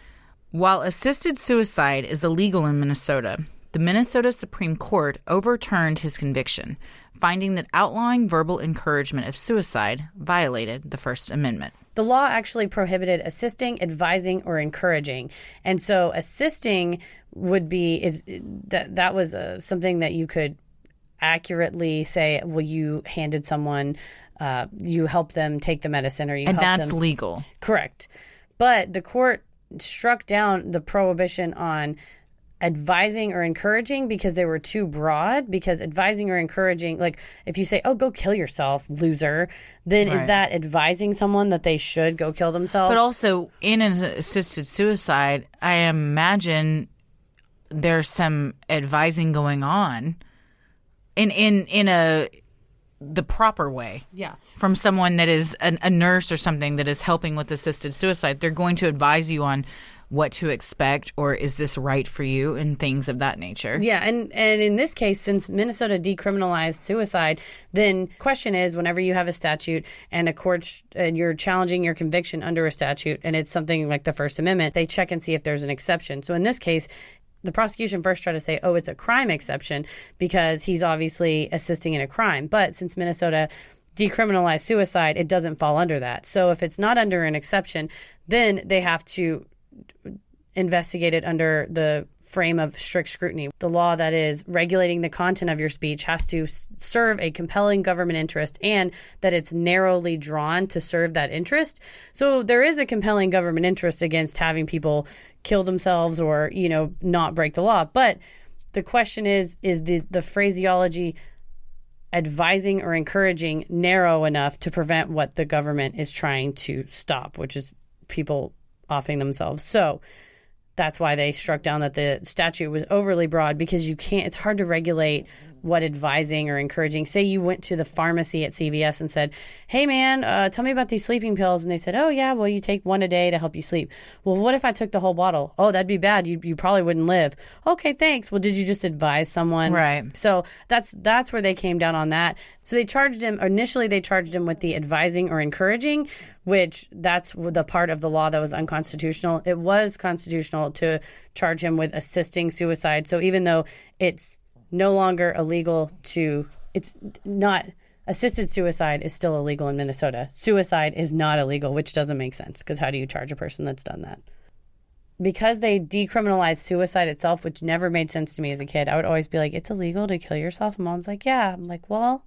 While assisted suicide is illegal in Minnesota, the Minnesota Supreme Court overturned his conviction, finding that outlawing verbal encouragement of suicide violated the First Amendment. The law actually prohibited assisting, advising, or encouraging. And so assisting would be is that that was uh, something that you could accurately say, well, you handed someone, uh, you helped them take the medicine, or you and helped that's them. Legal. Correct. But the court struck down the prohibition on advising or encouraging because they were too broad. Because advising or encouraging, like if you say, oh, go kill yourself, loser, then right. is that advising someone that they should go kill themselves? But also in an assisted suicide, I imagine there's some advising going on in in in a the proper way. Yeah. From someone that is an, a nurse or something that is helping with assisted suicide. They're going to advise you on what to expect, or is this right for you, and things of that nature. Yeah, and, and in this case, since Minnesota decriminalized suicide, then question is, whenever you have a statute and a court and you're challenging your conviction under a statute, and it's something like the First Amendment, they check and see if there's an exception. So in this case, the prosecution first tried to say, oh, it's a crime exception because he's obviously assisting in a crime. But since Minnesota decriminalized suicide, it doesn't fall under that. So if it's not under an exception, then they have to investigate it under the frame of strict scrutiny. The law that is regulating the content of your speech has to s- serve a compelling government interest, and that it's narrowly drawn to serve that interest. So there is a compelling government interest against having people kill themselves or, you know, not break the law. But the question is, is the, the phraseology advising or encouraging narrow enough to prevent what the government is trying to stop, which is people offing themselves. So that's why they struck down that the statute was overly broad, because you can't, it's hard to regulate what advising or encouraging. Say you went to the pharmacy at C V S and said, hey man, uh, tell me about these sleeping pills. And they said, oh yeah, well you take one a day to help you sleep. Well, what if I took the whole bottle? Oh, that'd be bad. You you probably wouldn't live. Okay, thanks. Well, did you just advise someone? Right. So that's that's where they came down on that. So they charged him, initially they charged him with the advising or encouraging, which that's the part of the law that was unconstitutional. It was constitutional to charge him with assisting suicide. So even though it's no longer illegal to, it's not, assisted suicide is still illegal in Minnesota. Suicide is not illegal, which doesn't make sense, because how do you charge a person that's done that? Because they decriminalized suicide itself, which never made sense to me as a kid, I would always be like, it's illegal to kill yourself? And Mom's like, yeah. I'm like, well,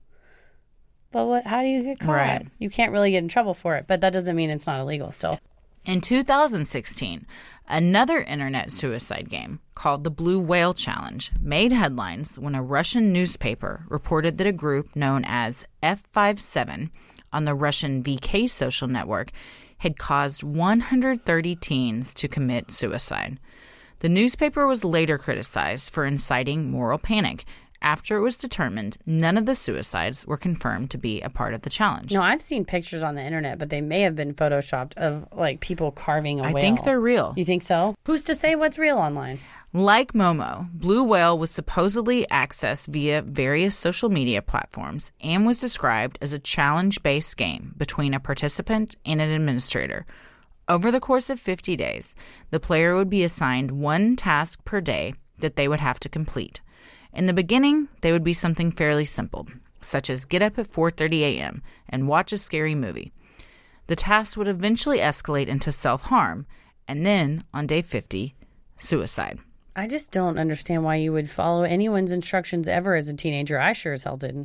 but what? How do you get caught? Right. You can't really get in trouble for it, but that doesn't mean it's not illegal still. In two thousand sixteen, another internet suicide game called the Blue Whale Challenge made headlines when a Russian newspaper reported that a group known as F fifty-seven on the Russian V K social network had caused one hundred thirty teens to commit suicide. The newspaper was later criticized for inciting moral panic, After it was determined, none of the suicides were confirmed to be a part of the challenge. No, I've seen pictures on the internet, but they may have been photoshopped of like people carving a I whale. think they're real. You think so? Who's to say what's real online? Like Momo, Blue Whale was supposedly accessed via various social media platforms and was described as a challenge-based game between a participant and an administrator. Over the course of fifty days, the player would be assigned one task per day that they would have to complete. In the beginning, they would be something fairly simple, such as get up at four thirty a.m. and watch a scary movie. The task would eventually escalate into self-harm, and then, on day fifty, suicide. I just don't understand why you would follow anyone's instructions ever as a teenager. I sure as hell didn't.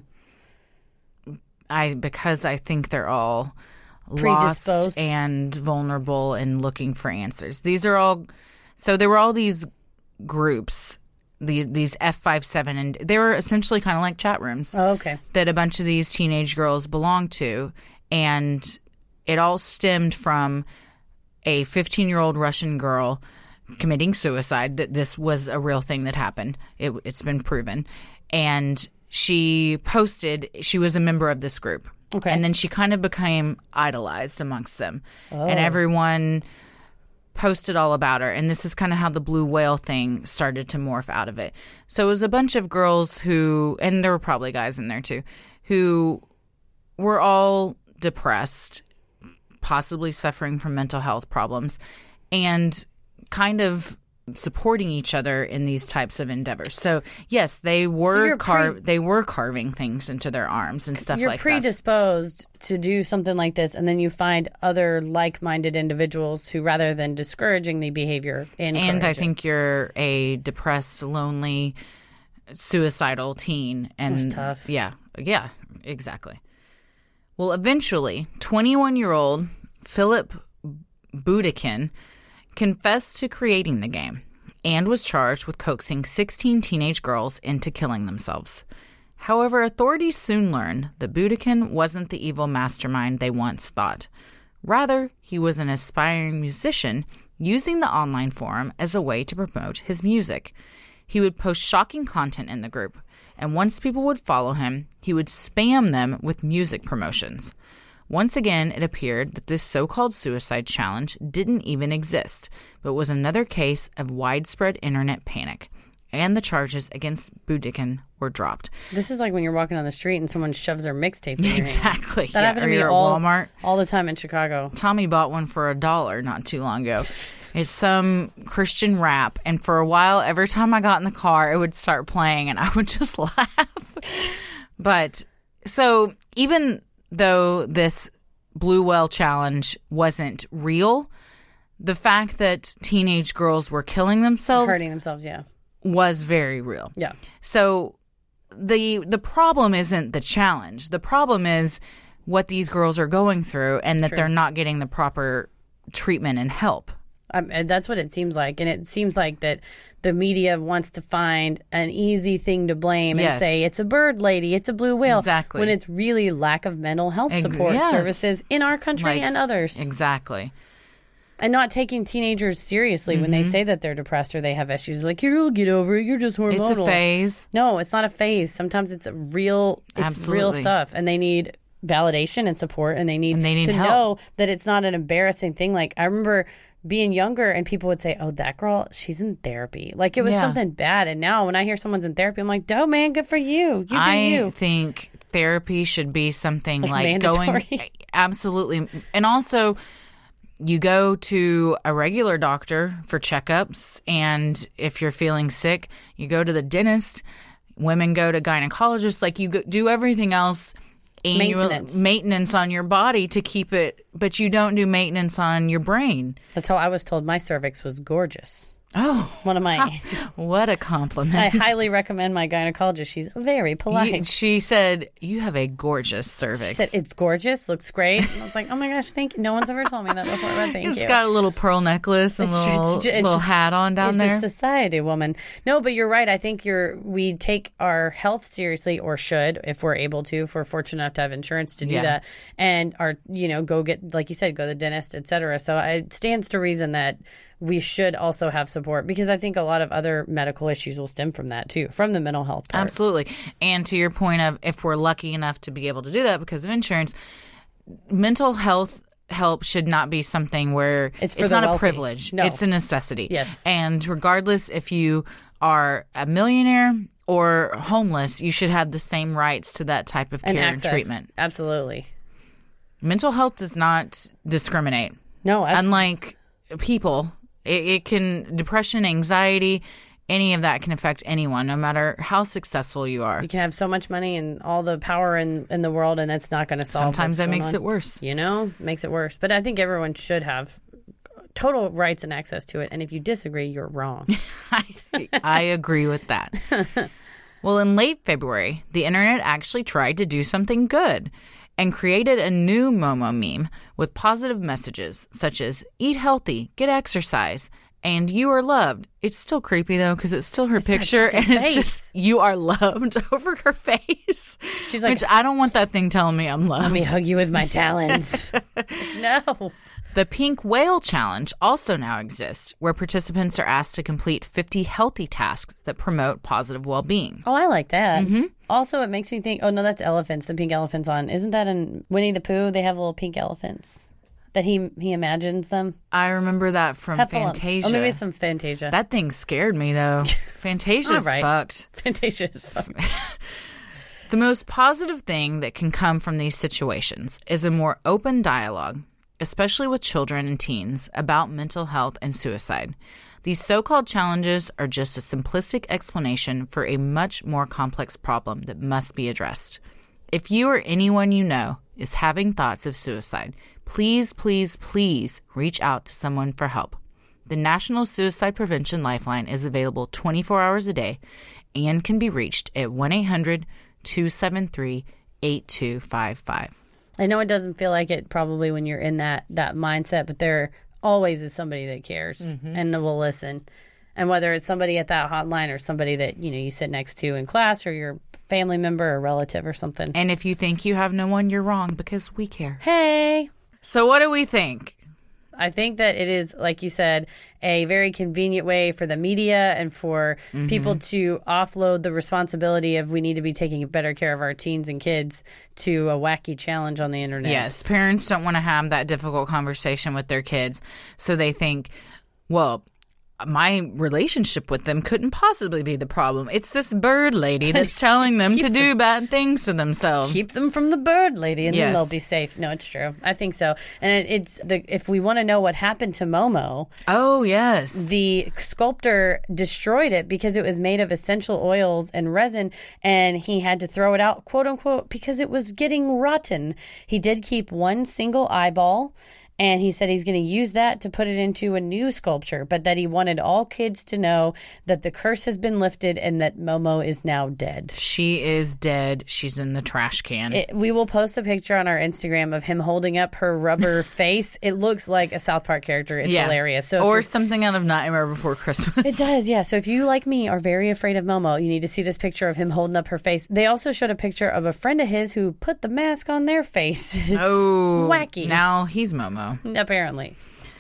I because I think they're all predisposed lost and vulnerable and looking for answers. These are all so there were all these groups, these these F fifty-seven, and they were essentially kind of like chat rooms. Oh, okay. That a bunch of these teenage girls belonged to, and it all stemmed from a fifteen-year-old Russian girl committing suicide. That this was a real thing that happened. It, it's been proven, and she posted. She was a member of this group. Okay. And then she kind of became idolized amongst them. Oh. And everyone posted all about her. And this is kind of how the Blue Whale thing started to morph out of it. So it was a bunch of girls who, and there were probably guys in there too, who were all depressed, possibly suffering from mental health problems, and kind of supporting each other in these types of endeavors. So yes, they were so car- pre- they were carving things into their arms and stuff you're like that. You're predisposed to do something like this, and then you find other like-minded individuals who, rather than discouraging the behavior, encourage and I it. think you're a depressed, lonely, suicidal teen, and That's tough. Yeah, yeah, exactly. Well, eventually, twenty-one-year-old Philip Budikin confessed to creating the game and was charged with coaxing sixteen teenage girls into killing themselves. However, authorities soon learned that Budikin wasn't the evil mastermind they once thought. Rather, he was an aspiring musician using the online forum as a way to promote his music. He would post shocking content in the group, and once people would follow him, he would spam them with music promotions. Once again, it appeared that this so-called suicide challenge didn't even exist, but was another case of widespread internet panic, and the charges against Budikin were dropped. This is like when you're walking on the street and someone shoves their mixtape in your hand. Exactly. That yeah, happened to or me you're all, at Walmart. all the time in Chicago. Tommy bought one for a dollar not too long ago. It's some Christian rap, and for a while, every time I got in the car, it would start playing, and I would just laugh. But, so, even though this Blue Whale challenge wasn't real, the fact that teenage girls were killing themselves, Hurting themselves, yeah. was very real. Yeah. So the the problem isn't the challenge. The problem is what these girls are going through, and that True. they're not getting the proper treatment and help. Um, and that's what it seems like. And it seems like that the media wants to find an easy thing to blame Yes. and say, it's a bird lady, it's a blue whale. Exactly. When it's really lack of mental health Ex- support yes. services in our country Like, and others. Exactly. And not taking teenagers seriously Mm-hmm. when they say that they're depressed or they have issues. Like, you'll get over it, you're just hormonal. It's a phase. No, it's not a phase. Sometimes it's a real, it's real Absolutely. stuff. And they need validation and support, and they need, And they need to help. know that it's not an embarrassing thing. Like, I remember being younger and people would say, oh, that girl, she's in therapy. Like, it was Yeah. something bad. And now when I hear someone's in therapy, I'm like, dope, man, good for you. You do I you. think therapy should be something Like like, mandatory. going absolutely, and also you go to a regular doctor for checkups, and if you're feeling sick, you go to the dentist. Women go to gynecologists. Like, you go, do everything else. Annual Maintenance. maintenance on your body to keep it, but you don't do maintenance on your brain. That's how I was told my cervix was gorgeous. Oh, One of my, what a compliment! I highly recommend my gynecologist. She's very polite. You- she said, "You have a gorgeous cervix." She said, it's gorgeous, looks great. And I was like, oh my gosh, thank you. No one's ever told me that before, but thank It's you. got a little pearl necklace and a It's- little, it's- it's- little hat on down it's there. a society woman. No, but you're right. I think you're we take our health seriously, or should, if we're able to, if we're fortunate enough to have insurance to do Yeah. that, and are, you know, go get, like you said, go to the dentist, et cetera. So it stands to reason that we should also have support support, because I think a lot of other medical issues will stem from that too, from the mental health part. Absolutely. And to your point of if we're lucky enough to be able to do that because of insurance, mental health help should not be something where it's, it's not wealthy. a privilege. No. It's a necessity. Yes. And regardless if you are a millionaire or homeless, you should have the same rights to that type of care and, and, access. treatment. Absolutely. Mental health does not discriminate. No. That's, Unlike people, it, it can, depression, anxiety, any of that can affect anyone, no matter how successful you are. you can have so much money and all the power in, in the world, and that's not going to solve Sometimes what's that going makes on. it worse. You know, makes it worse. But I think everyone should have total rights and access to it. And if you disagree, you're wrong. I, I agree with that. Well, in late February, the internet actually tried to do something good and created a new Momo meme with positive messages such as eat healthy, get exercise, and you are loved. It's still creepy, though, because it's still her It's that picture, fucking and it's face. just you are loved over her face. She's like, which I don't want that thing telling me I'm loved. let me hug you with my talons. No. The Pink Whale Challenge also now exists, where participants are asked to complete fifty healthy tasks that promote positive well-being. Oh, I like that. Mm-hmm. Also, it makes me think, oh, no, that's elephants, the pink elephants on. Isn't that in Winnie the Pooh? They have little pink elephants that he he imagines them. I remember that from Heffalumps. Fantasia. Oh, maybe it's some Fantasia. That thing scared me, though. Fantasia's All right. fucked. Fantasia is fucked. The most positive thing that can come from these situations is a more open dialogue, especially with children and teens, about mental health and suicide. These so-called challenges are just a simplistic explanation for a much more complex problem that must be addressed. If you or anyone you know is having thoughts of suicide, please, please, please reach out to someone for help. The National Suicide Prevention Lifeline is available twenty-four hours a day and can be reached at one eight hundred two seven three eight two five five. I know it doesn't feel like it probably when you're in that, that mindset, but there always is somebody that cares mm-hmm. and will listen. And whether it's somebody at that hotline or somebody that, you know, you sit next to in class or your family member or relative or something. And if you think you have no one, you're wrong, because we care. Hey! So what do we think? I think that it is, like you said, a very convenient way for the media and for mm-hmm. people to offload the responsibility of we need to be taking better care of our teens and kids to a wacky challenge on the internet. Yes, parents don't want to have that difficult conversation with their kids, so they think, well, my relationship with them couldn't possibly be the problem. It's this bird lady that's telling them to do bad things to themselves. Keep them from the bird lady, and yes. then they'll be safe. No, it's true. I think so. And it, it's the if we want to know what happened to Momo. Oh, yes. The sculptor destroyed it because it was made of essential oils and resin, and he had to throw it out, quote unquote, because it was getting rotten. He did keep one single eyeball. And he said he's going to use that to put it into a new sculpture, but that he wanted all kids to know that the curse has been lifted and that Momo is now dead. She is dead. She's in the trash can. It, we will post a picture on our Instagram of him holding up her rubber face. It looks like a South Park character. It's yeah. hilarious. So or something out of Nightmare Before Christmas. It does, yeah. So if you, like me, are very afraid of Momo, you need to see this picture of him holding up her face. They also showed a picture of a friend of his who put the mask on their face. It's oh, wacky. Now he's Momo. Apparently.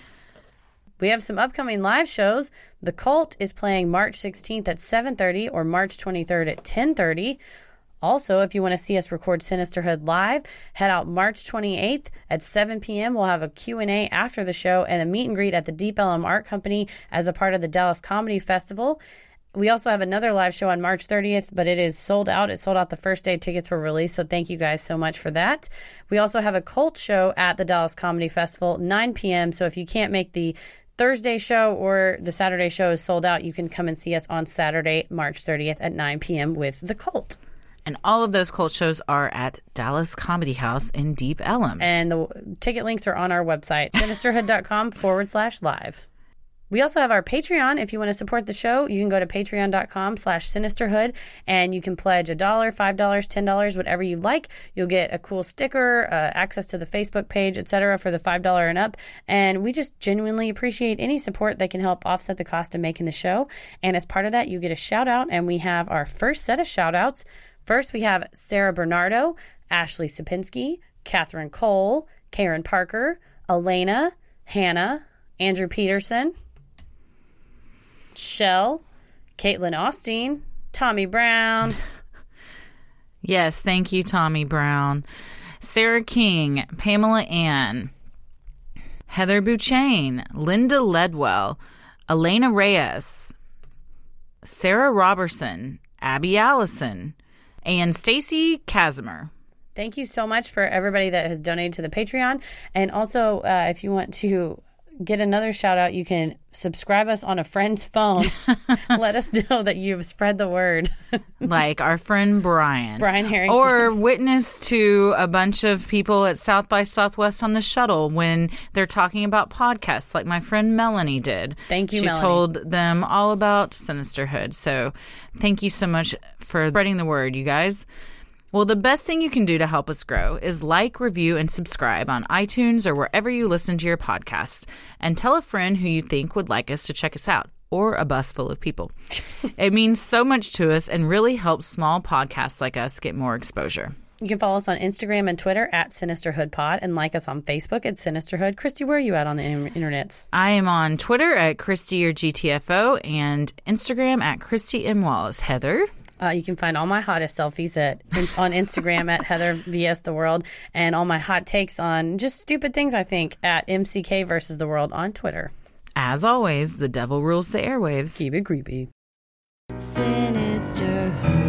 We have some upcoming live shows. The Cult is playing March sixteenth at seven thirty or March twenty-third at ten thirty. Also, if you want to see us record Sinisterhood live, head out March twenty-eighth at seven p.m. We'll have a Q and A after the show and a meet and greet at the Deep Ellum Art Company as a part of the Dallas Comedy Festival. We also have another live show on March thirtieth, but it is sold out. It sold out the first day tickets were released, so thank you guys so much for that. We also have a Cult show at the Dallas Comedy Festival, nine p.m., so if you can't make the Thursday show or the Saturday show is sold out, you can come and see us on Saturday, March thirtieth at nine p.m. with The Cult. And all of those Cult shows are at Dallas Comedy House in Deep Ellum. And the ticket links are on our website, sinisterhood.com forward slash live. We also have our Patreon. If you want to support the show, you can go to patreon.com slash sinisterhood, and you can pledge a dollar, five dollars, ten dollars, whatever you like. You'll get a cool sticker, uh, access to the Facebook page, et cetera for the five dollars and up. And we just genuinely appreciate any support that can help offset the cost of making the show. And as part of that, you get a shout out, and we have our first set of shout outs. First, we have Sarah Bernardo, Ashley Sapinski, Catherine Cole, Karen Parker, Elena, Hannah, Andrew Peterson, Shell, Caitlin Austin, Tommy Brown. Yes, thank you, Tommy Brown. Sarah King, Pamela Ann, Heather Buchain, Linda Ledwell, Elena Reyes, Sarah Robertson, Abby Allison, and Stacy Casimir. Thank you so much for everybody that has donated to the Patreon. And also, uh, if you want to get another shout out, you can subscribe us on a friend's phone. Let us know that you've spread the word. Like our friend Brian. Brian Harrington. Or witness to a bunch of people at South by Southwest on the shuttle when they're talking about podcasts, like my friend Melanie did. Thank you, she Melanie. She told them all about Sinisterhood. So thank you so much for spreading the word, you guys. Well, the best thing you can do to help us grow is like, review, and subscribe on iTunes or wherever you listen to your podcasts. And tell a friend who you think would like us to check us out, or a bus full of people. It means so much to us and really helps small podcasts like us get more exposure. You can follow us on Instagram and Twitter at SinisterhoodPod and like us on Facebook at Sinisterhood. Christy, where are you at on the internets? I am on Twitter at Christy or G T F O and Instagram at Christy M. Wallace. Heather? Uh, you can find all my hottest selfies at on Instagram at Heather V S The World, and all my hot takes on just stupid things, I think, at M C K versus the World on Twitter. As always, the devil rules the airwaves. Keep it creepy. Sinisterhood.